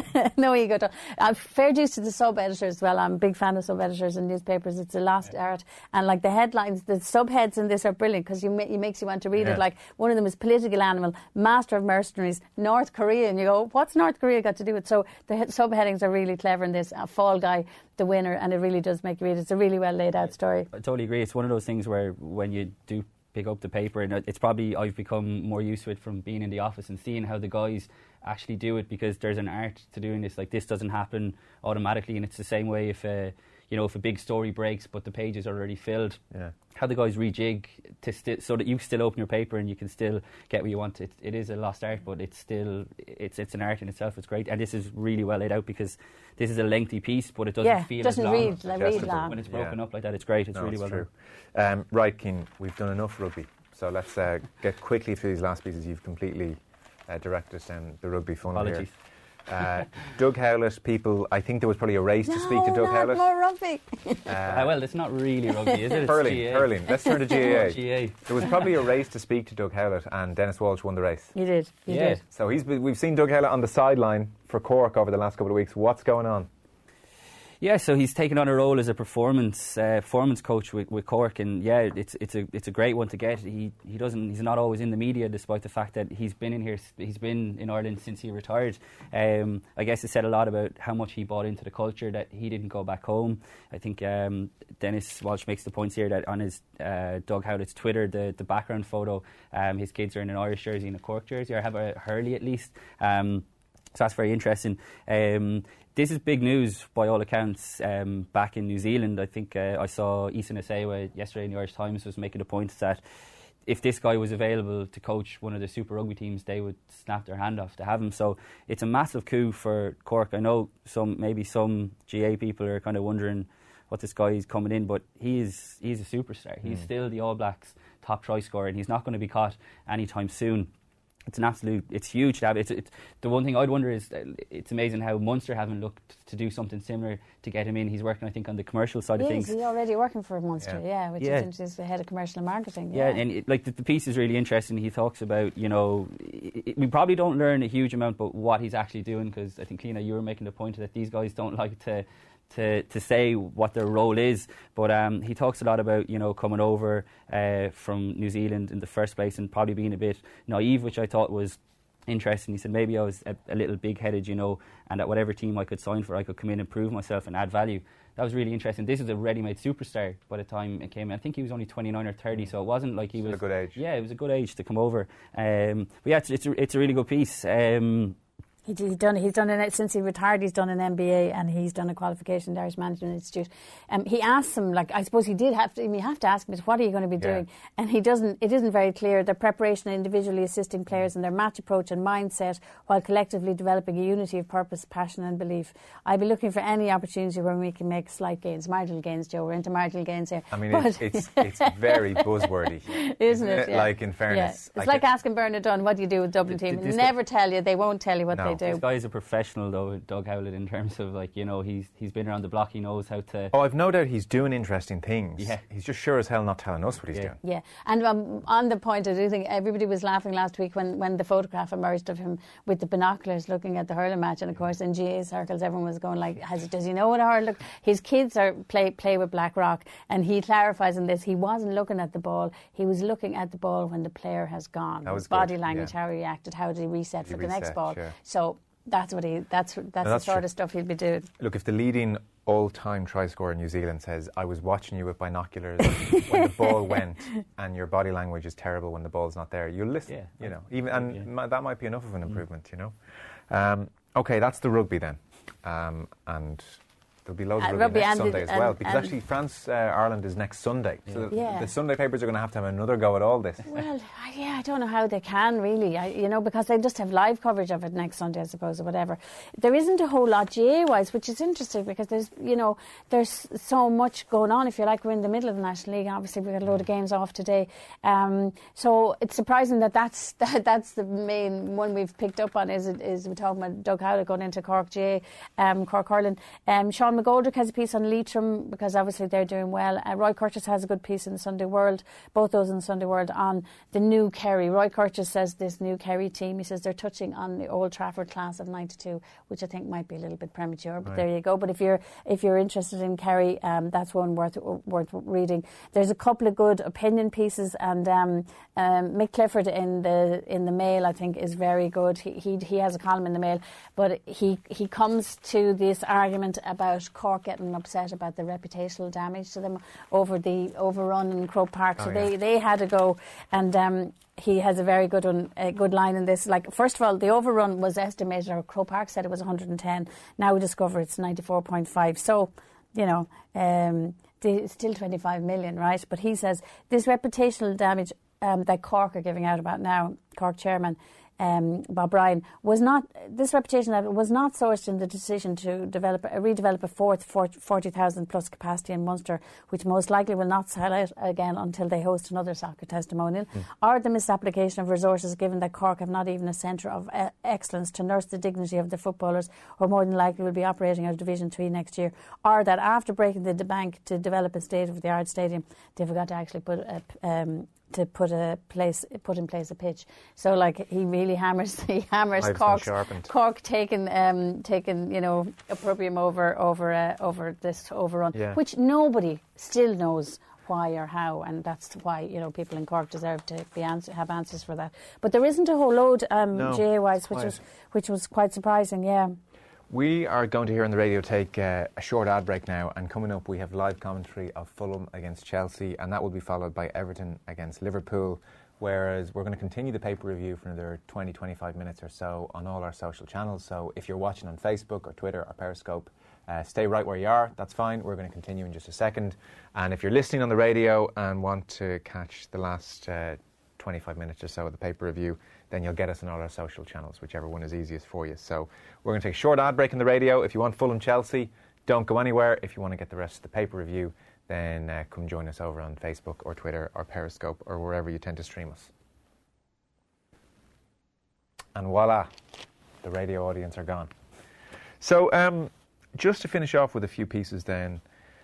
No ego. Uh, fair dues to the sub-editors as well. I'm a big fan of sub-editors in newspapers. It's a lost yeah. art. And like the headlines, the subheads in this are brilliant because you ma- it makes you want to read yeah. it. Like one of them is political animal, master of mercenaries, North Korea. And you go, what's North Korea got to do with it? So the he- subheadings are really clever in this. Uh, Fall Guy, the winner, and it really does make you read. It's a really well laid out story. I totally agree. It's one of those things where when you do pick up the paper, and it's probably I've become more used to it from being in the office and seeing how the guys actually do it, because there's an art to doing this. Like, this doesn't happen automatically, and it's the same way if uh, you know if a big story breaks but the pages are already filled. Yeah. How the guys rejig to sti- so that you still open your paper and you can still get what you want. It, it is a lost art, but it's still it's it's an art in itself. It's great, and this is really well laid out because this is a lengthy piece, but it doesn't yeah, feel doesn't as long. read, like read long. When it's broken yeah. up like that. It's great. It's no, really it's well true. done. Um, right, Cian, we've done enough rugby, so let's uh, get quickly through these last pieces. You've completely uh, directed us down the rugby funnel here. Apologies. Uh, Doug Howlett, people, I think there was probably a race no, to speak to Doug not Howlett. more rugby. Uh, uh, well, it's not really rugby, is it? It's hurling, G A A. hurling. Let's turn to G A A. G A A. There was probably a race to speak to Doug Howlett, and Dennis Walsh won the race. You did, you yeah. did. So he's been, we've seen Doug Howlett on the sideline for Cork over the last couple of weeks. What's going on? Yeah, so he's taken on a role as a performance uh, performance coach with, with Cork, and yeah, it's it's a it's a great one to get. He he doesn't he's not always in the media, despite the fact that he's been in here. He's been in Ireland since he retired. Um, I guess it said a lot about how much he bought into the culture, that he didn't go back home. I think um, Dennis Walsh makes the points here that on his uh, Doug Howlett's Twitter, the the background photo, um, his kids are in an Irish jersey and a Cork jersey, or have a Hurley at least. Um, so that's very interesting. Um, This is big news by all accounts um, back in New Zealand. I think uh, I saw Isan Asewa yesterday in the Irish Times was making a point that if this guy was available to coach one of the Super Rugby teams, they would snap their hand off to have him. So it's a massive coup for Cork. I know some maybe some G A people are kind of wondering what this guy is coming in, but he is he's a superstar. He's mm. still the All Blacks' top try scorer, and he's not going to be caught anytime soon. It's an absolute, it's huge to have. It's, it's the one thing I'd wonder is, uh, it's amazing how Munster haven't looked to do something similar to get him in. He's working, I think, on the commercial side he of things. Is, he's already working for Munster, yeah, yeah which yeah. is interesting. He's the head of commercial and marketing. Yeah, yeah. and it, like the, the piece is really interesting. He talks about, you know, it, it, we probably don't learn a huge amount about what he's actually doing, because I think, Lena, you were making the point that these guys don't like to to to say what their role is, but um, he talks a lot about, you know, coming over uh, from New Zealand in the first place and probably being a bit naive, which I thought was interesting. He said maybe I was a, a little big-headed, you know, and that whatever team I could sign for, I could come in and prove myself and add value. That was really interesting. This is a ready-made superstar by the time it came in. I think he was only twenty-nine or thirty, so it wasn't like he was... a good age. Yeah, it was a good age to come over. Um, but yeah, it's, it's, a, it's a really good piece. Um, He, he's done. He's done an, since he retired. He's done an M B A and he's done a qualification in the Irish Management Institute. Um, he asked him, like, I suppose he did have to. You have to ask him, what are you going to be doing? Yeah. And he doesn't. It isn't very clear. Their preparation, individually assisting players in their match approach and mindset, while collectively developing a unity of purpose, passion, and belief. I'd be looking for any opportunity where we can make slight gains, marginal gains. Joe, we're into marginal gains here. I mean, it's it's, it's very buzzwordy, isn't, isn't it? Yeah. Like, in fairness, yeah. it's like, like asking Bernard Dunn, what do you do with Dublin team? They never tell you. They won't tell you what no. they do. This guy is a professional. Professional though, Doug Howlett, in terms of, like, you know, he's he's been around the block. He knows how to. Oh, I've no doubt he's doing interesting things. Yeah, he's just sure as hell not telling us what he's yeah. doing. Yeah, and um, on the point, I do think everybody was laughing last week when, when the photograph emerged of him with the binoculars looking at the hurling match, and of course in G A circles everyone was going like, Has, "Does he know what a hurl look?" His kids are play play with Blackrock, and he clarifies in this: he wasn't looking at the ball; he was looking at the ball when the player has gone. That was His body good. language, yeah. how he reacted, how did he reset did he for the reset, next ball. Sure. So. That's what he. That's that's, no, that's the sort true. of stuff he'll be doing. Look, if the leading all-time try scorer in New Zealand says, "I was watching you with binoculars when the ball went, and your body language is terrible when the ball's not there," you'll listen. Yeah, you know, even and yeah. ma- that might be enough of an improvement. Mm. You know. Um, okay, that's the rugby then, um, and. There'll be loads uh, of rugby, rugby next Sunday the, as well, and, because and actually France uh, Ireland is next Sunday, yeah. so the, yeah. the Sunday papers are going to have to have another go at all this. Well, I, yeah, I don't know how they can really, I, you know, because they just have live coverage of it next Sunday, I suppose, or whatever. There isn't a whole lot G A-wise, which is interesting because there's, you know, there's so much going on. If you like, we're in the middle of the National League. Obviously, we've got a load of games off today, um, so it's surprising that that's that, that's the main one we've picked up on. Is is we're talking about Doug Howlett going into Cork G A, um, Cork hurling. Um, Sean McGoldrick has a piece on Leitrim because obviously they're doing well. Uh, Roy Curtis has a good piece in the Sunday World, both those in the Sunday World, on the new Kerry. Roy Curtis says this new Kerry team, he says they're touching on the Old Trafford class of ninety-two, which I think might be a little bit premature, but right. there you go. But if you're if you're interested in Kerry, um, that's one worth worth reading. There's a couple of good opinion pieces, and um, um, Mick Clifford in the in the Mail, I think, is very good. He he, he has a column in the Mail, but he, he comes to this argument about Cork getting upset about the reputational damage to them over the overrun in Croke Park. So oh, yeah. they, they had a go, and um, he has a very good one, a good line in this. Like, first of all, the overrun was estimated, or Croke Park said it was one hundred ten. Now we discover it's ninety-four point five. So, you know, um, it's still twenty-five million, right? But he says this reputational damage um, that Cork are giving out about now, Cork chairman, Um, Bob Ryan, was not this reputation that was not sourced in the decision to develop uh, redevelop a fourth forty thousand plus capacity in Munster, which most likely will not sell out again until they host another soccer testimonial, mm. or the misapplication of resources given that Cork have not even a centre of uh, excellence to nurse the dignity of the footballers, or more than likely will be operating out of Division three next year, or that after breaking the bank to develop a state-of-the-art stadium, they forgot to actually put a um, to put a place, put in place a pitch. So, like, he really hammers, he hammers Cork, Cork taking, um, taking, you know, opprobrium over, over, uh, over this overrun, yeah. which nobody still knows why or how, and that's why, you know, people in Cork deserve to be answer, have answers for that. But there isn't a whole load, um, no, G A-wise, which was, which was quite surprising. Yeah. We are going to hear on the radio take uh, a short ad break now, and coming up we have live commentary of Fulham against Chelsea, and that will be followed by Everton against Liverpool, whereas we're going to continue the paper review for another twenty to twenty-five minutes or so on all our social channels. So if you're watching on Facebook or Twitter or Periscope, uh, stay right where you are, that's fine. We're going to continue in just a second. And if you're listening on the radio and want to catch the last uh, twenty-five minutes or so of the paper review, then you'll get us on all our social channels, whichever one is easiest for you. So we're going to take a short ad break in the radio. If you want Fulham Chelsea, don't go anywhere. If you want to get the rest of the paper review, then uh, come join us over on Facebook or Twitter or Periscope or wherever you tend to stream us. and voila, the radio audience are gone. So um, just to finish off with a few pieces then,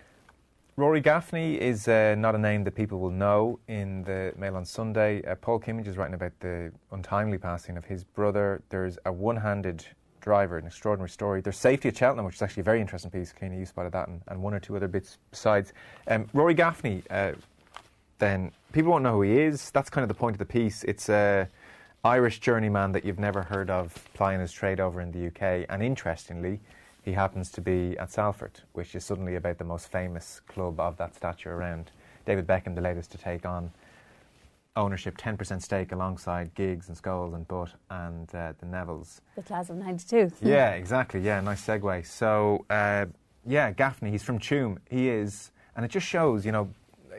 Rory Gaffney is uh, not a name that people will know in the Mail on Sunday. Uh, Paul Kimmage is writing about the untimely passing of his brother. There's a one-handed driver, an extraordinary story. There's safety at Cheltenham, which is actually a very interesting piece. Clearly you spotted that, and, and one or two other bits besides. Um, Rory Gaffney, uh, then, people won't know who he is. That's kind of the point of the piece. It's a Irish journeyman that you've never heard of plying his trade over in the U K, and interestingly, he happens to be at Salford, which is suddenly about the most famous club of that stature around. David Beckham, the latest to take on ownership, ten percent stake alongside Giggs and Scholes and Butt and uh, the Nevilles. The class of ninety-two. Yeah, exactly. Yeah, nice segue. So, uh, yeah, Gaffney, he's from Tuam. He is, and it just shows, you know,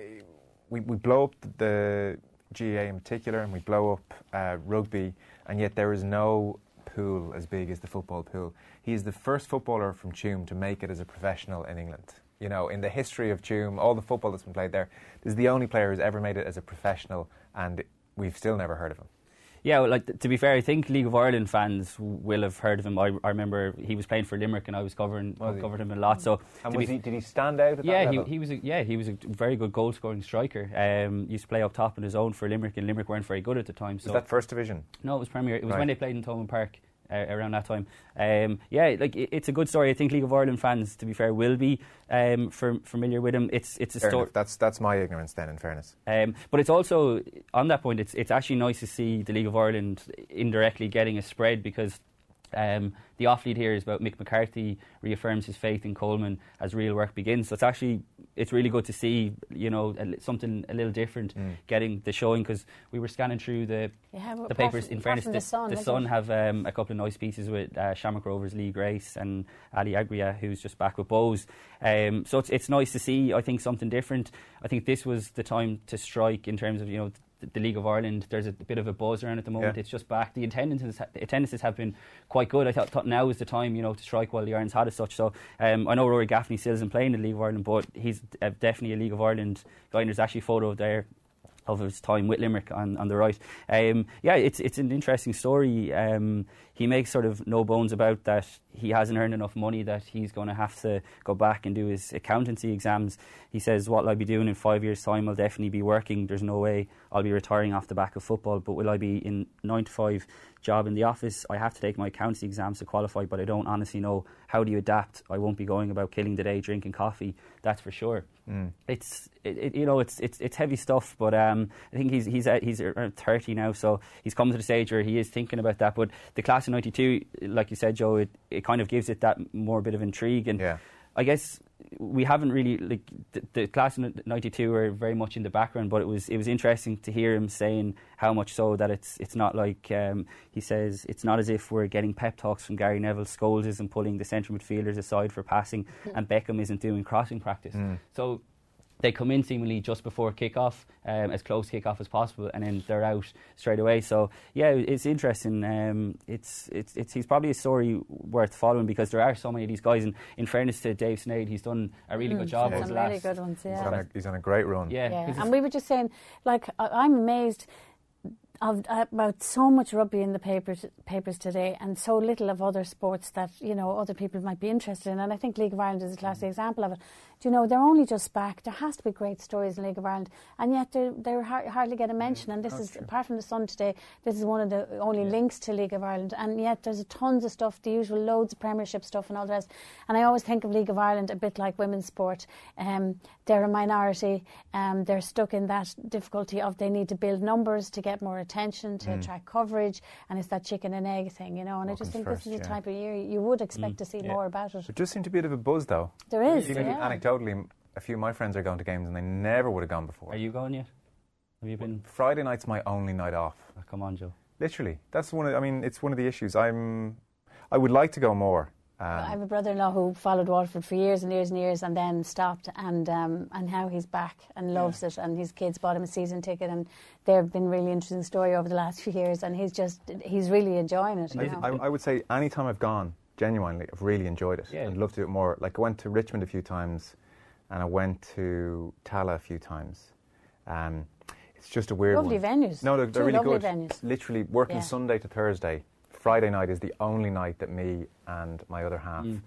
we, we blow up the G A A in particular, and we blow up uh, rugby, and yet there is no pool as big as the football pool. He is the first footballer from Tuam to make it as a professional in England. You know, in the history of Tuam, all the football that's been played there, this is the only player who's ever made it as a professional, and we've still never heard of him. Yeah, well, like, to be fair, I think League of Ireland fans will have heard of him. I, I remember he was playing for Limerick, and I was covering was covered him a lot. So, and was he, did he stand out at yeah, that level? he, he was. A, yeah, he was a very good goal scoring striker. Um, used to play up top on his own for Limerick, and Limerick weren't very good at the time. So was that First Division? No, it was Premier. It was right. when they played in Thomond Park. Uh, around that time. Um, yeah, like it, it's a good story. I think League of Ireland fans, to be fair, will be um, for, familiar with him. It's it's a story. That's that's my ignorance then, in fairness. Um, but it's also, on that point, it's it's actually nice to see the League of Ireland indirectly getting a spread, because um, the off-lead here is about Mick McCarthy reaffirms his faith in Coleman as real work begins. So it's actually, it's really good to see, you know, a, something a little different mm. getting the showing, because we were scanning through the yeah, the papers. In fairness, the, the Sun, the Sun have um, a couple of nice pieces with uh, Shamrock Rovers' Lee Grace and Ali Agria, who's just back with Bowes. Um, so it's it's nice to see, I think, something different. I think this was the time to strike in terms of, you know, the League of Ireland. There's a bit of a buzz around at the moment. Yeah. It's just back. The attendances, the attendances have been quite good. I thought, thought now is the time, you know, to strike while the iron's hot as such. So um, I know Rory Gaffney still isn't playing in the League of Ireland, but he's uh, definitely a League of Ireland guy. And there's actually a photo there of his time with Limerick on, on the right. Um, yeah, it's it's an interesting story. Um, he makes sort of no bones about that he hasn't earned enough money, that he's going to have to go back and do his accountancy exams. He says, what will I be doing in five years' time? I'll definitely be working. There's no way I'll be retiring off the back of football, but will I be in nine to five job in the office? I have to take my accountancy exams to qualify, but I don't honestly know how do you adapt. I won't be going about killing the day drinking coffee, that's for sure. Mm. It's it, it, you know it's it's it's heavy stuff, but um, I think he's he's uh, he's around thirty now, so he's come to the stage where he is thinking about that. But the class of ninety-two, like you said, Joe, it, it kind of gives it that more bit of intrigue, and yeah. I guess we haven't really, like, the, the class of ninety-two are very much in the background, but it was it was interesting to hear him saying how much so that it's it's not like um, he says it's not as if we're getting pep talks from Gary Neville. Scholes isn't pulling the central midfielders aside for passing, and Beckham isn't doing crossing practice. Mm. So they come in seemingly just before kick-off, um, as close to kick-off as possible, and then they're out straight away. So yeah, it's interesting. Um, it's, it's it's he's probably a story worth following, because there are so many of these guys. And in fairness to Dave Sneyd, he's done a really mm, good job. He's over done the really last good ones. Yeah, he's on, a, he's on a great run. Yeah, yeah. And we were just saying, like, I'm amazed of uh, about so much rugby in the papers papers today, and so little of other sports that, you know, other people might be interested in. And I think League of Ireland is a classic mm. example of it. Do you know, they're only just back. There has to be great stories in League of Ireland, and yet they they har- hardly get a mention. And this That's is true. Apart from the Sun today, this is one of the only yeah. links to League of Ireland. And yet there's tons of stuff, the usual loads of Premiership stuff and all the rest. And I always think of League of Ireland a bit like women's sport. Um, they're a minority. Um, they're stuck in that difficulty of they need to build numbers to get more attention, to mm. attract coverage, and it's that chicken and egg thing, you know. And What I just think first, this is yeah. the type of year you would expect mm. to see yeah. more about it. There does seem to be a bit of a buzz, though. There is, Even yeah. anecdotally, a few of my friends are going to games and they never would have gone before. Are you going yet? Have you been? Friday night's my only night off. Oh, come on, Joe. Literally, that's one of. I mean, it's one of the issues. I'm. I would like to go more. Um, I have a brother-in-law who followed Waterford for years and years and years, and then stopped, and um, and now he's back and loves yeah. it. And his kids bought him a season ticket, and they've been really interesting story over the last few years. And he's just he's really enjoying it. I, you know? I, I would say any time I've gone, genuinely, I've really enjoyed it. Yeah. I'd love to do it more. Like I went to Richmond a few times, and I went to Tala a few times. Um, it's just a weird lovely one. venues. No, they're, they're Two really lovely good. venues. Literally working yeah. Sunday to Thursday Friday night is the only night that me and my other half mm.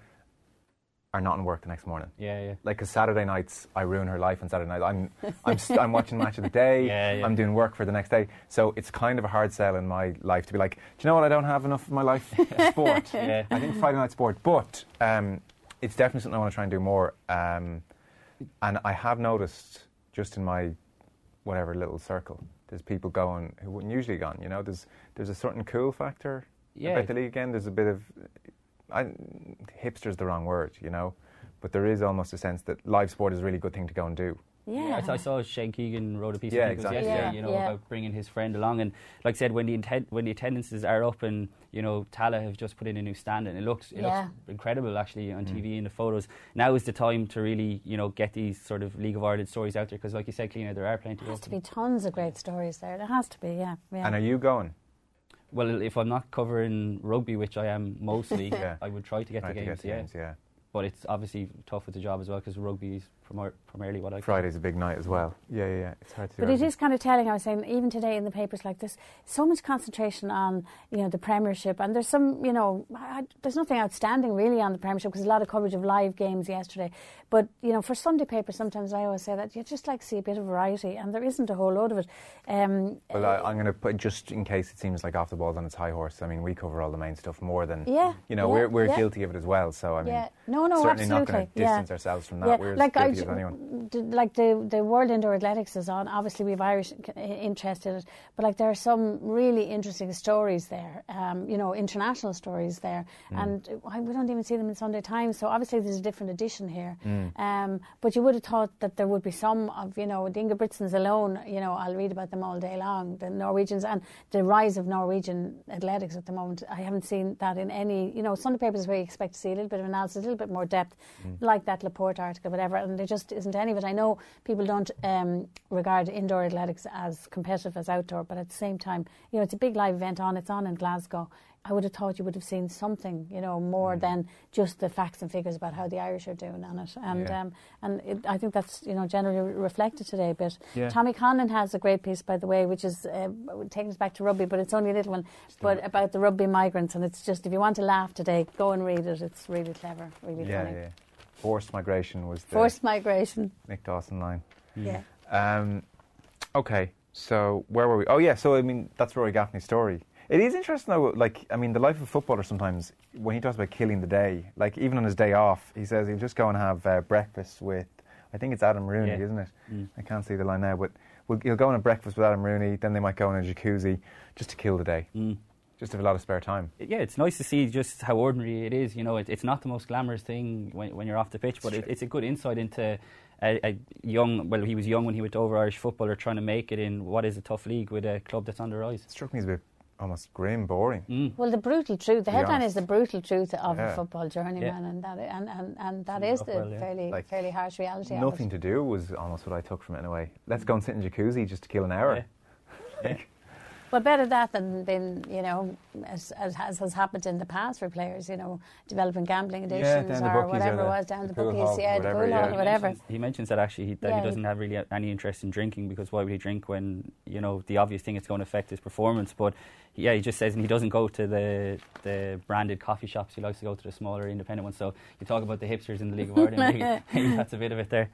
are not in work the next morning. Yeah, yeah. Like, because Saturday nights, I ruin her life on Saturday night. I'm, I'm, st- I'm watching Match of the Day. Yeah, yeah. I'm doing work for the next day. So it's kind of a hard sell in my life to be like, do you know what? I don't have enough of my life sport. Yeah. I think Friday night sport, but um, it's definitely something I want to try and do more. Um, and I have noticed just in my whatever little circle, there's people going who wouldn't usually gone. You know, there's there's a certain cool factor yeah. about the league again. There's a bit of I, hipster's the wrong word, you know, but there is almost a sense that live sport is a really good thing to go and do. Yeah, I, I saw Shane Keegan wrote a piece yeah, of exactly. yesterday, yeah, you know, yeah. about bringing his friend along, and like I said, when the intent, when the attendances are up, and you know, Tala have just put in a new stand, and it looks it yeah. looks incredible actually on mm. T V in the photos. Now is the time to really, you know, get these sort of League of Ireland stories out there, because like you said, Cliona, there are plenty. There has of to be tons of great stories there. There has to be, yeah. yeah. And are you going? Well, if I'm not covering rugby, which I am mostly, yeah. I would try to get Try the to games, get the yeah. games, yeah. But it's obviously tough with the job as well, because rugby is primar- primarily what I Friday's a big night as well. Yeah, yeah, yeah. It's hard to do But it everything. is kind of telling, I was saying, even today in the papers like this, so much concentration on, you know, the Premiership. And there's some, you know, I, there's nothing outstanding really on the Premiership, because there's a lot of coverage of live games yesterday. But, you know, for Sunday papers, sometimes I always say that you just like to see a bit of variety, and there isn't a whole load of it. Um, Well, I, I'm going to put, just in case it seems like off the ball's on its high horse, I mean, we cover all the main stuff more than, Yeah, you know, yeah, we're we're yeah. guilty of it as well. So, I mean, Yeah. No, no, certainly not absolutely. going to distance yeah. ourselves from that. Yeah. We're like as I guilty j- as anyone. d- like the, the World Indoor Athletics is on. Obviously, we have Irish c- interest in it, but like there are some really interesting stories there. Um, you know, international stories there, Mm. and uh, we don't even see them in Sunday Times. So obviously, there's a different edition here. Mm. Um, but you would have thought that there would be some of, you know, the Ingebrigtsens alone. You know, I'll read about them all day long. The Norwegians and the rise of Norwegian athletics at the moment. I haven't seen that in any. You know, Sunday papers is where you expect to see a little bit of analysis, a little bit more depth, Mm. like that Laporte article, whatever. And there just isn't any of it. I know people don't um, regard indoor athletics as competitive as outdoor, but at the same time, you know, it's a big live event on. It's on in Glasgow. I would have thought you would have seen something, you know, more Mm. than just the facts and figures about how the Irish are doing on it. And Yeah. um, and it, I think that's, you know, generally re- reflected today a bit. Yeah. Tommy Conlon has a great piece, by the way, which is uh, taking us back to rugby, but it's only a little one, but about the rugby migrants. And it's just, if you want to laugh today, go and read it. It's really clever, really Yeah, funny. yeah. Forced migration was the Forced migration. Nick Dawson line. Yeah. Um, okay, so where were we? Oh, yeah, so, I mean, that's Rory Gaffney's story. It is interesting, though, like, I mean, the life of a footballer sometimes, when he talks about killing the day, like, even on his day off, he says he'll just go and have uh, breakfast with, I think it's Adam Rooney, Yeah. isn't it? Mm. I can't see the line now, but we'll, he'll go on a breakfast with Adam Rooney, then they might go in a jacuzzi, just to kill the day. Mm. Just have a lot of spare time. Yeah, it's nice to see just how ordinary it is. You know, it, it's not the most glamorous thing when, when you're off the pitch, but it, it's a good insight into a, a young, well, he was young when he went over Irish football, or trying to make it in what is a tough league with a club that's on the rise. It struck me as a bit almost grim, boring. Mm. Well, the brutal truth, the To be headline honest. is the brutal truth of Yeah. a football journeyman, Yeah. and that and, and, and that Sums is it the up well, yeah. fairly Like, fairly harsh reality of Nothing it. to do was almost what I took from it in a way. Let's go and sit in a jacuzzi just to kill an hour. Yeah. Well, better that than, than you know, as, as has, has happened in the past for players, you know, developing gambling Yeah, addictions down the or bookies whatever or it the- was, down the the, pool bookies, hall, yeah, whatever, the pool yeah. hall, He whatever. Mentions, he mentions that actually he, that Yeah. he doesn't have really any interest in drinking, because why would he drink when, you know, the obvious thing it's going to affect his performance. But yeah, he just says, and he doesn't go to the the branded coffee shops. He likes to go to the smaller independent ones. So you talk about the hipsters in the League of Ireland, maybe, maybe that's a bit of it there.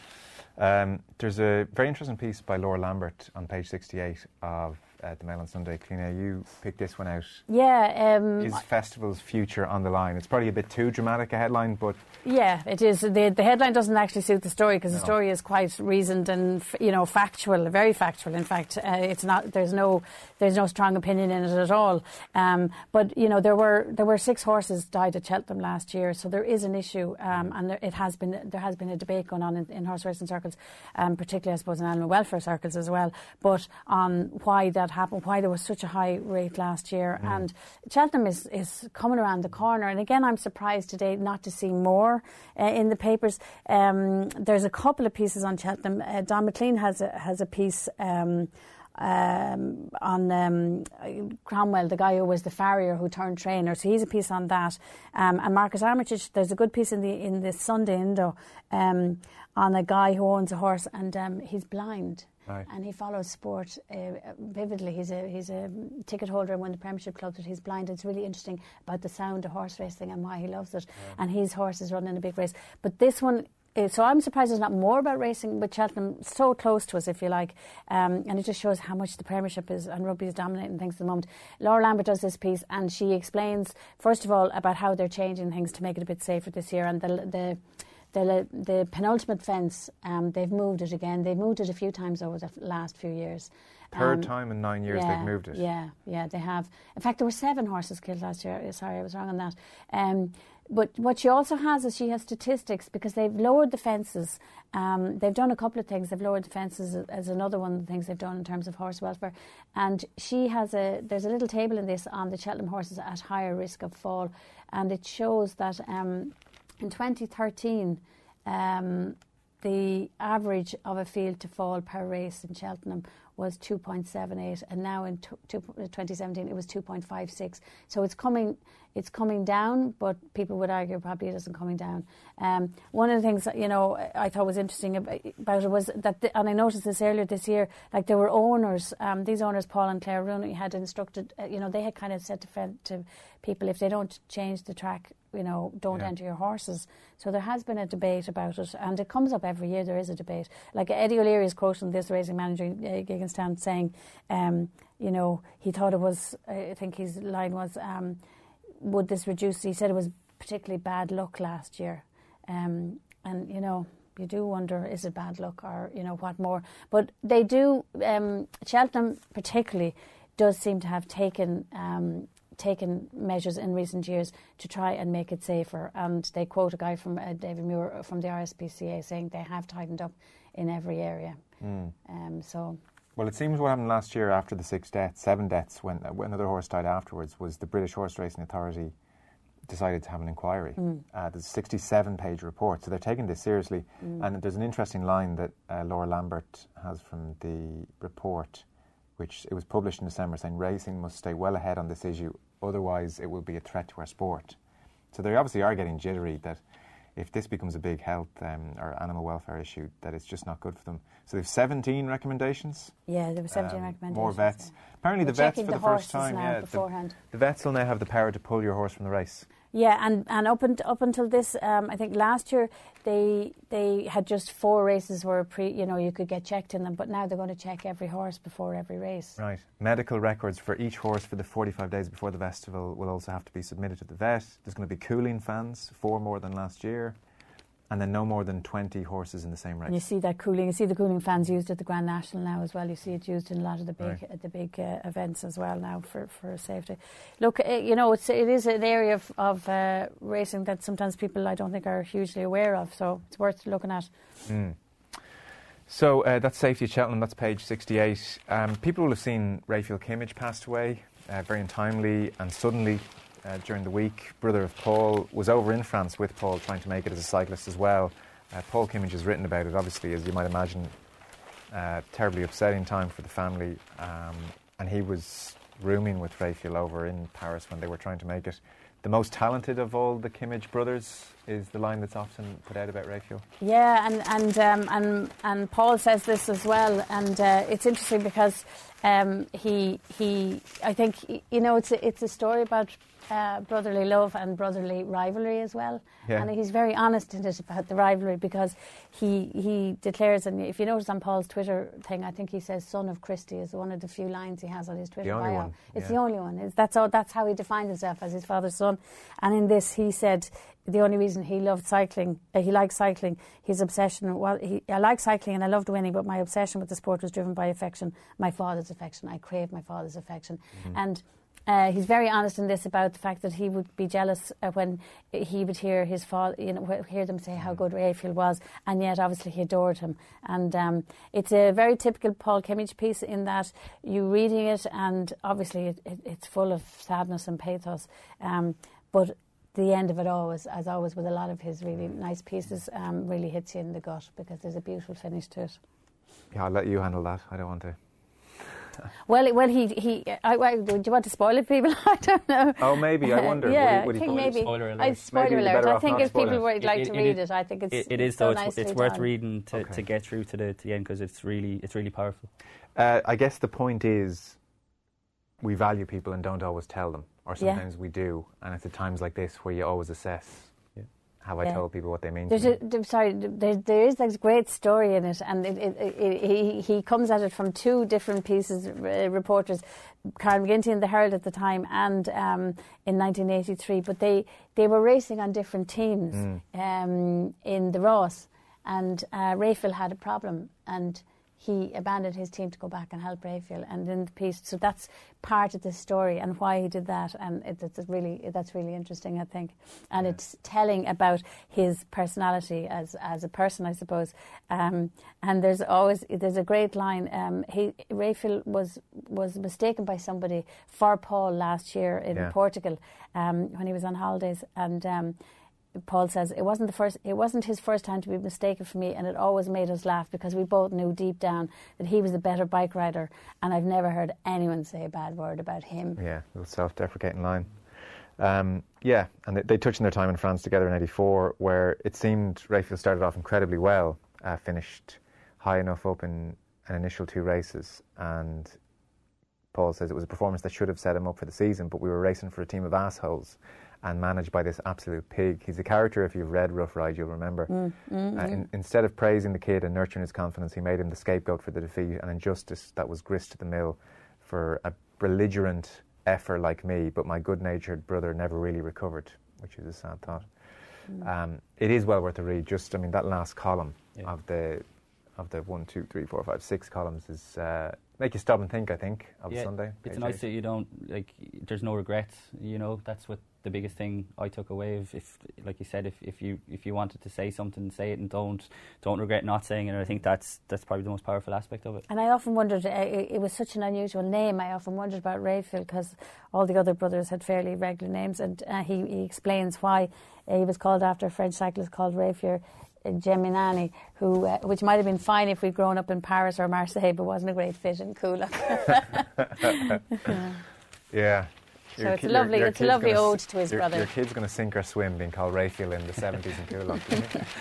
Um, there's a very interesting piece by Laura Lambert on page sixty-eight of uh, the Mail on Sunday. Cliona, you picked this one out. Yeah, um, Is festival's future on the line? It's probably a bit too dramatic a headline, but yeah, it is. The, the headline doesn't actually suit the story, because No. the story is quite reasoned and f- you know factual, very factual. In fact, uh, it's not. There's no there's no strong opinion in it at all. Um, but you know there were there were six horses died at Cheltenham last year, so there is an issue, um, and there, it has been there has been a debate going on in, in horse racing circles, um, particularly I suppose in animal welfare circles as well. But on why that happened, why there was such a high rate last year, Mm. and Cheltenham is is coming around the corner. And again, I'm surprised today not to see more uh, in the papers. Um, there's a couple of pieces on Cheltenham. Uh, Don McLean has a, has a piece um, um, on um, Cromwell, the guy who was the farrier who turned trainer. So he's a piece on that. Um, and Marcus Armitage, there's a good piece in the in the Sunday Indo um, on a guy who owns a horse and um, he's blind. Right. and he follows sport uh, vividly. He's a he's a ticket holder in one of the Premiership clubs, but he's blind. It's really interesting about the sound of horse racing and why he loves it. Yeah. And his horse is running a big race. But this one, uh, so I'm surprised there's not more about racing with Cheltenham so close to us, if you like. Um, and it just shows how much the Premiership is and rugby is dominating things at the moment. Laura Lambert does this piece, and she explains, first of all, about how they're changing things to make it a bit safer this year. And the the The, the penultimate fence, um, they've moved it again. They've moved it a few times over the last few years. Third um, time in nine years yeah, they've moved it. Yeah, yeah, they have. In fact, there were seven horses killed last year. Sorry, I was wrong on that. Um, but what she also has is she has statistics, because they've lowered the fences. Um, they've done a couple of things. They've lowered the fences as another one of the things they've done in terms of horse welfare. And she has a, there's a little table in this on the Cheltenham horses at higher risk of fall. And it shows that um, in twenty thirteen, Um, the average of a field to fall per race in Cheltenham was two point seven eight, and now in t- t- twenty seventeen it was two point five six. So it's coming, it's coming down, but people would argue probably it isn't coming down. Um, one of the things that, you know, I thought was interesting about, about it was that, the, and I noticed this earlier this year, like there were owners, um, these owners, Paul and Claire Rooney, had instructed, uh, you know, they had kind of said to, friend, to people, if they don't change the track, you know, don't yeah. enter your horses. So there has been a debate about it, and it comes up every year. There is a debate. Like Eddie O'Leary is quoting this racing manager, uh, Gigginstown, saying, um, you know, he thought it was, I think his line was, um, would this reduce, he said it was particularly bad luck last year. Um, and, you know, you do wonder, is it bad luck or, you know, what more? But they do, um, Cheltenham particularly does seem to have taken um, taken measures in recent years to try and make it safer. And they quote a guy from uh, David Muir from the R S P C A saying they have tightened up in every area. Mm. Um, so, well, it seems what happened last year after the six deaths, seven deaths, when uh, another horse died afterwards, was the British Horse Racing Authority decided to have an inquiry. Mm. Uh, there's a sixty-seven page report, so they're taking this seriously. Mm. And there's an interesting line that uh, Laura Lambert has from the report, which it was published in December, saying racing must stay well ahead on this issue, otherwise it will be a threat to our sport. So they obviously are getting jittery that if this becomes a big health um, or animal welfare issue, that it's just not good for them. So they've seventeen recommendations. Yeah, there were seventeen um, recommendations. More vets. Yeah. Apparently We're the vets for the, the first time, yeah, beforehand. The, the vets will now have the power to pull your horse from the race. Yeah, and, and up, and, up until this, um, I think last year they they had just four races where pre, you know, you could get checked in them, but now they're going to check every horse before every race. Right. Medical records for each horse for the forty-five days before the festival will also have to be submitted to the vet. There's going to be cooling fans, four more than last year. And then no more than twenty horses in the same race. And you see that cooling, you see the cooling fans used at the Grand National now as well. You see it used in a lot of the big right. uh, the big uh, events as well now for, for safety. Look, uh, you know, it's it is an area of, of uh, racing that sometimes people I don't think are hugely aware of. So it's worth looking at. Mm. So uh, that's safety at Cheltenham. That's page sixty-eight. Um, people will have seen Raphael Kimmage passed away uh, very untimely and suddenly. Uh, during the week, brother of Paul, was over in France with Paul trying to make it as a cyclist as well. Uh, Paul Kimmage has written about it, obviously, as you might imagine, uh, terribly upsetting time for the family. Um, and he was rooming with Raphael over in Paris when they were trying to make it. The most talented of all the Kimmage brothers is the line that's often put out about Raphael. Yeah, and and um, and and Paul says this as well, and uh, it's interesting because um, he he I think you know it's a, it's a story about uh, brotherly love and brotherly rivalry as well. Yeah. And he's very honest in it about the rivalry because he he declares, and if you notice on Paul's Twitter thing, I think he says "son of Christy" is one of the few lines he has on his Twitter the only bio. One. It's yeah. the only one. It's, that's all. That's how he defined himself, as his father's son. And in this, he said the only reason he loved cycling, uh, he liked cycling, his obsession, well, he, I liked cycling and I loved winning, but my obsession with the sport was driven by affection, my father's affection. I craved my father's affection. Mm-hmm. And uh, he's very honest in this about the fact that he would be jealous uh, when he would hear his father, you know, hear them say how good Raphael was, and yet obviously he adored him. And um, it's a very typical Paul Kimmage piece in that you reading it, and obviously it, it, it's full of sadness and pathos, um, but the end of it always, as always with a lot of his really nice pieces, um, really hits you in the gut because there's a beautiful finish to it. Yeah, I'll let you handle that. I don't want to. Well, well, he he. I, I, do you want to spoil it, people? I don't know. Oh, maybe. I wonder. yeah, would he, would I think he maybe. Spoiler alert. I, spoiler Maybe alert. better I off think not if people spoiling. would like It- to it- read it- it, I think it's. It, it it's is so though. It's, nicely it's worth done. reading to, Okay. to get through to the to the end because it's really it's really powerful. Uh, I guess the point is we value people and don't always tell them, or Yeah. sometimes we do, and it's at times like this where you always assess. Yeah. Have I Yeah. told people what they mean There's to a, me? there, sorry, there, there is a great story in it, and it, it, it, he, he comes at it from two different pieces, uh, reporters, Carl McGinty in the Herald at the time and um, in nineteen eighty-three, but they, they were racing on different teams Mm. um, in the Ross, and uh, Raphael had a problem, and he abandoned his team to go back and help Raphael, and in the piece, so that's part of the story and why he did that, and it, it's really that's really interesting, I think, and Yeah. it's telling about his personality as as a person, I suppose. Um, and there's always there's a great line. Um, he Raphael was was mistaken by somebody for Paul last year in Yeah. Portugal um, when he was on holidays, and. Um, Paul says it wasn't the first. It wasn't his first time to be mistaken for me, and it always made us laugh because we both knew deep down that he was the better bike rider, and I've never heard anyone say a bad word about him. Yeah, a little self-deprecating line. Um, yeah, and they, they touched on their time in France together in eighty-four, where it seemed Raphael started off incredibly well, uh, finished high enough up in an initial two races, and Paul says it was a performance that should have set him up for the season, but we were racing for a team of assholes and managed by this absolute pig. He's a character, if you've read Rough Ride, you'll remember. Mm, mm, Uh, in, instead of praising the kid and nurturing his confidence, he made him the scapegoat for the defeat and injustice that was grist to the mill for a belligerent effer like me, but my good-natured brother never really recovered, which is a sad thought. mm. Um, it is well worth a read. Just, I mean, that last column Yeah. of the of the one, two, three, four, five, six columns is uh, make you stop and think. I think of Yeah, Sunday. It's page nice eight. that you don't like. There's no regrets. You know, that's what the biggest thing I took away. If, if like you said, if, if you if you wanted to say something, say it, and don't don't regret not saying it. And I think that's that's probably the most powerful aspect of it. And I often wondered, uh, it, it was such an unusual name. I often wondered about Raphael because all the other brothers had fairly regular names, and uh, he, he explains why uh, he was called after a French cyclist called Raphael Geminani, who uh, which might have been fine if we'd grown up in Paris or Marseille, but wasn't a great fit in Coolock. Yeah. So Your it's ki- a your- lovely- your it's a kid's lovely gonna ode s- to his your, brother. Your kid's going to sink or swim being called Raphael in the seventies in Coolock. isn't he?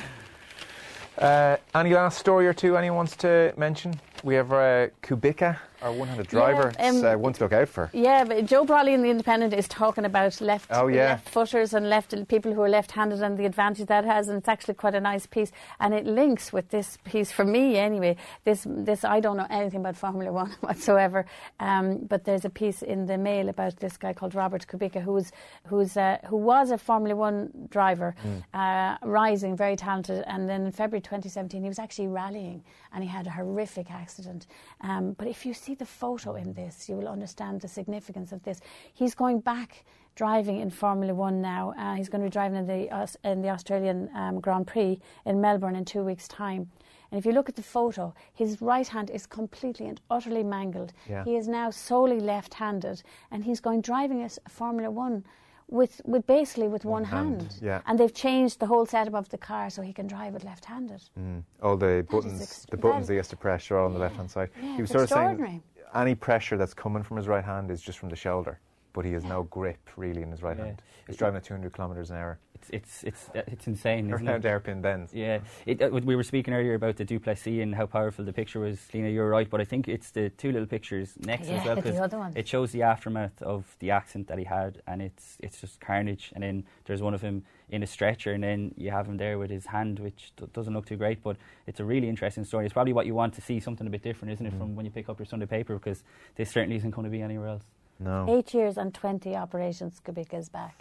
Uh, any last story or two anyone wants to mention? We have uh, Kubica, our one-handed driver. Yeah, um, it's uh, one to look out for. Yeah, but Joe Brawley in The Independent is talking about left, Oh, yeah. left footers and left people who are left-handed and the advantage that has, and it's actually quite a nice piece. And it links with this piece, for me anyway. This, this I don't know anything about Formula One whatsoever, um, but there's a piece in the Mail about this guy called Robert Kubica, who's, who's, uh, who was a Formula One driver, Mm. uh, rising, very talented, and then in February twenty seventeen he was actually rallying and he had a horrific accident. Um, but if you see the photo in this, you will understand the significance of this. He's going back driving in Formula One now. Uh, he's going to be driving in the Aus- in the Australian um, Grand Prix in Melbourne in two weeks' time. And if you look at the photo, his right hand is completely and utterly mangled. Yeah. He is now solely left-handed, and he's going driving a Formula One with, with basically with one, One hand, hand. yeah. And they've changed the whole setup of the car so he can drive it left-handed. Mm. All the buttons, ext- the buttons that- he has to press are all on the left-hand side. Yeah, he was it's sort of saying extraordinary. any pressure that's coming from his right hand is just from the shoulder, but he has no grip really in his right Yeah. hand. He's driving at two hundred kilometres an hour It's it's it's uh, it's insane, isn't around it? hairpin bends. Yeah, it, uh, we were speaking earlier about the Duplessis and how powerful the picture was. Lena, you're right, but I think it's the two little pictures next Yeah, as well, the 'cause other ones. it shows the aftermath of the accident that he had, and it's it's just carnage. And then there's one of him in a stretcher, and then you have him there with his hand, which d- doesn't look too great, but it's a really interesting story. It's probably what you want to see, something a bit different, isn't it, Mm. from when you pick up your Sunday paper, because this certainly isn't going to be anywhere else. No. Eight years and twenty operations, Kubica's back.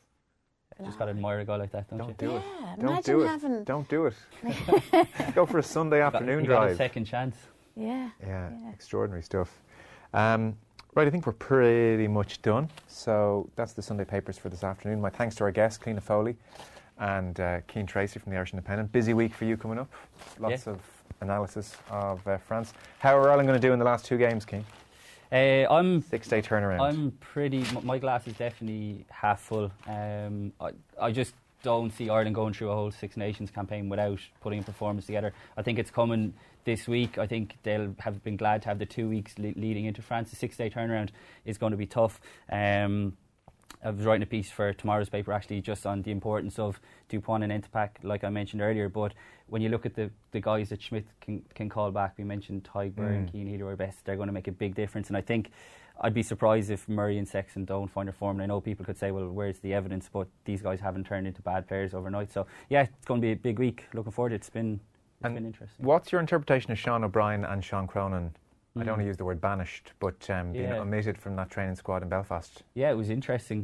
Just got to admire a guy like that, don't, Don't you? do it. Yeah, Don't imagine do it. having... Don't do it. Go for a Sunday You got- afternoon you got a drive. second chance. Yeah. Yeah, Yeah. extraordinary stuff. Um, right, I think we're pretty much done. So that's the Sunday papers for this afternoon. My thanks to our guests, Cliona Foley and uh, Cian Tracy from the Irish Independent. Busy week for you coming up. Lots Yeah. of analysis of uh, France. How are Ireland going to do in the last two games, Cian? Uh, I'm Six-day turnaround. I'm pretty. m- My glass is definitely half full. Um, I, I just don't see Ireland going through a whole Six Nations campaign without putting a performance together. I think it's coming this week. I think they'll have been glad to have the two weeks le- leading into France. The six-day turnaround is going to be tough. Um, I was writing a piece for tomorrow's paper actually just on the importance of Dupont and Entapac, like I mentioned earlier. But when you look at the, the guys that Schmidt can, can call back, we mentioned Tadhg Beirne, mm. Cian Healy or Best, they're going to make a big difference. And I think I'd be surprised if Murray and Sexton don't find their form. And I know people could say, well, where's the evidence? But these guys haven't turned into bad players overnight. So, yeah, it's going to be a big week. Looking forward to it. It's been, it's and been interesting. What's your interpretation of Sean O'Brien and Sean Cronin? Mm. I don't want to use the word banished, but um, being yeah. omitted from that training squad in Belfast. Yeah, it was interesting.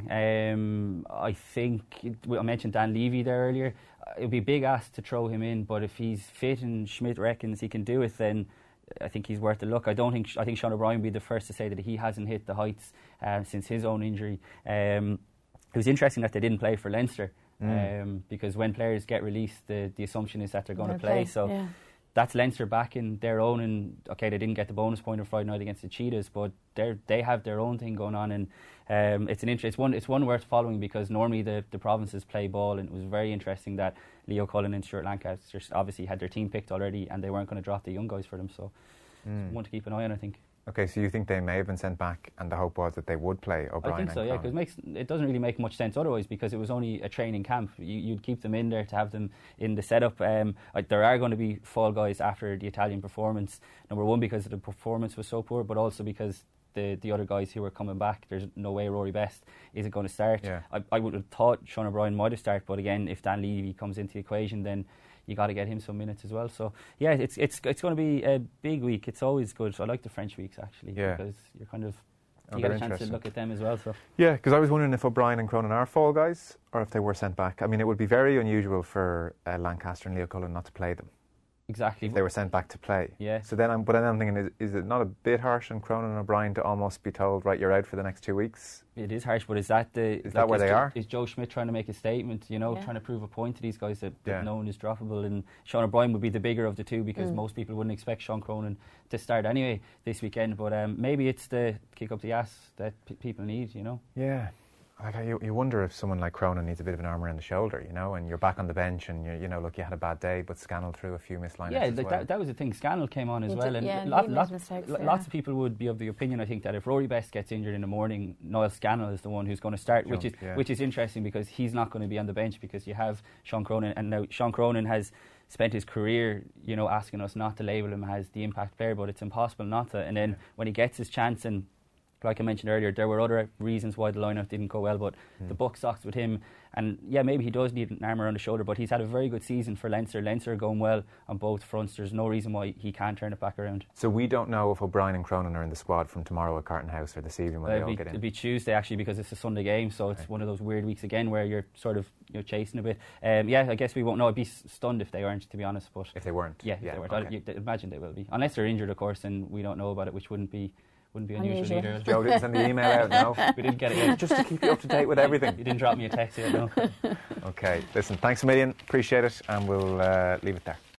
Um, I think, it, I mentioned Dan Levy there earlier. It would be a big ask to throw him in, but if he's fit and Schmidt reckons he can do it, then I think he's worth a look. I don't think I think Sean O'Brien would be the first to say that he hasn't hit the heights uh, since his own injury. Um, it was interesting that they didn't play for Leinster mm. um, because when players get released, the, the assumption is that they're going to play. play. So yeah. that's Leinster back in their own. And okay, they didn't get the bonus point on Friday night against the Cheetahs, but they they have their own thing going on, and um, it's an inter- it's one it's one worth following because normally the, the provinces play ball, and it was very interesting that Leo Cullen and Stuart Lancaster obviously had their team picked already, and they weren't going to drop the young guys for them. So mm. it's one to keep an eye on, I think. Okay, so you think they may have been sent back, and the hope was that they would play O'Brien? I think so, and yeah, because it makes it doesn't really make much sense otherwise, because it was only a training camp. You, you'd keep them in there to have them in the setup. Um, like, there are going to be fall guys after the Italian performance. Number one, because the performance was so poor, but also because the the other guys who were coming back, there's no way Rory Best isn't going to start. Yeah. I, I would have thought Sean O'Brien might have started, but again, if Dan Levy comes into the equation, then you got to get him some minutes as well. So yeah, it's it's it's going to be a big week. It's always good. I like the French weeks actually, yeah. because you're kind of oh, you get a chance to look at them as well. So yeah, because I was wondering if O'Brien and Cronin are fall guys or if they were sent back. I mean, it would be very unusual for uh, Lancaster and Leo Cullen not to play them. Exactly. If they were sent back to play. Yeah. So then I'm, but then I'm thinking, is, is it not a bit harsh on Cronin and O'Brien to almost be told, right, you're out for the next two weeks? It is harsh, but is that the... Is like, that where they jo- are? Is Joe Schmidt trying to make a statement, you know, yeah. trying to prove a point to these guys that, that yeah. no one is droppable, and Sean O'Brien would be the bigger of the two because mm. most people wouldn't expect Sean Cronin to start anyway this weekend, but um, maybe it's the kick up the ass that p- people need, you know? Yeah. Like you, you wonder if someone like Cronin needs a bit of an arm around the shoulder, you know, and you're back on the bench and, you you know, look, you had a bad day, but Scannell threw a few missed lineups Yeah, as like well. that, that was the thing. Scannell came on as he well. Did, and yeah, lot, he lot, mistakes, lots yeah. of people would be of the opinion, I think, that if Rory Best gets injured in the morning, Niall Scannell is the one who's going to start, Jump, which is yeah. which is interesting because he's not going to be on the bench because you have Sean Cronin, and now Sean Cronin has spent his career, you know, asking us not to label him as the impact player, but it's impossible not to. And then yeah. when he gets his chance, and like I mentioned earlier, there were other reasons why the lineup didn't go well, but mm. the buck stocks with him. And yeah, maybe he does need an arm around the shoulder, but he's had a very good season for Leinster. Leinster are going well on both fronts. There's no reason why he can't turn it back around. So we don't know if O'Brien and Cronin are in the squad from tomorrow at Carton House or this evening when uh, they all be, get in. It'll be Tuesday actually because it's a Sunday game, so it's right. one of those weird weeks again where you're sort of, you know, chasing a bit. Um, yeah, I guess we won't know. I'd be stunned if they weren't, to be honest. But if they weren't, yeah, if yeah, they weren't. okay. I, you, imagine they will be, unless they're injured, of course, and we don't know about it, which wouldn't be. Wouldn't be unusual, unusual. either. Joe didn't send the email out, no? We didn't get it yet. Just to keep you up to date with everything. You didn't drop me a text yet, no? Okay, listen, thanks a million, appreciate it, and we'll uh, leave it there.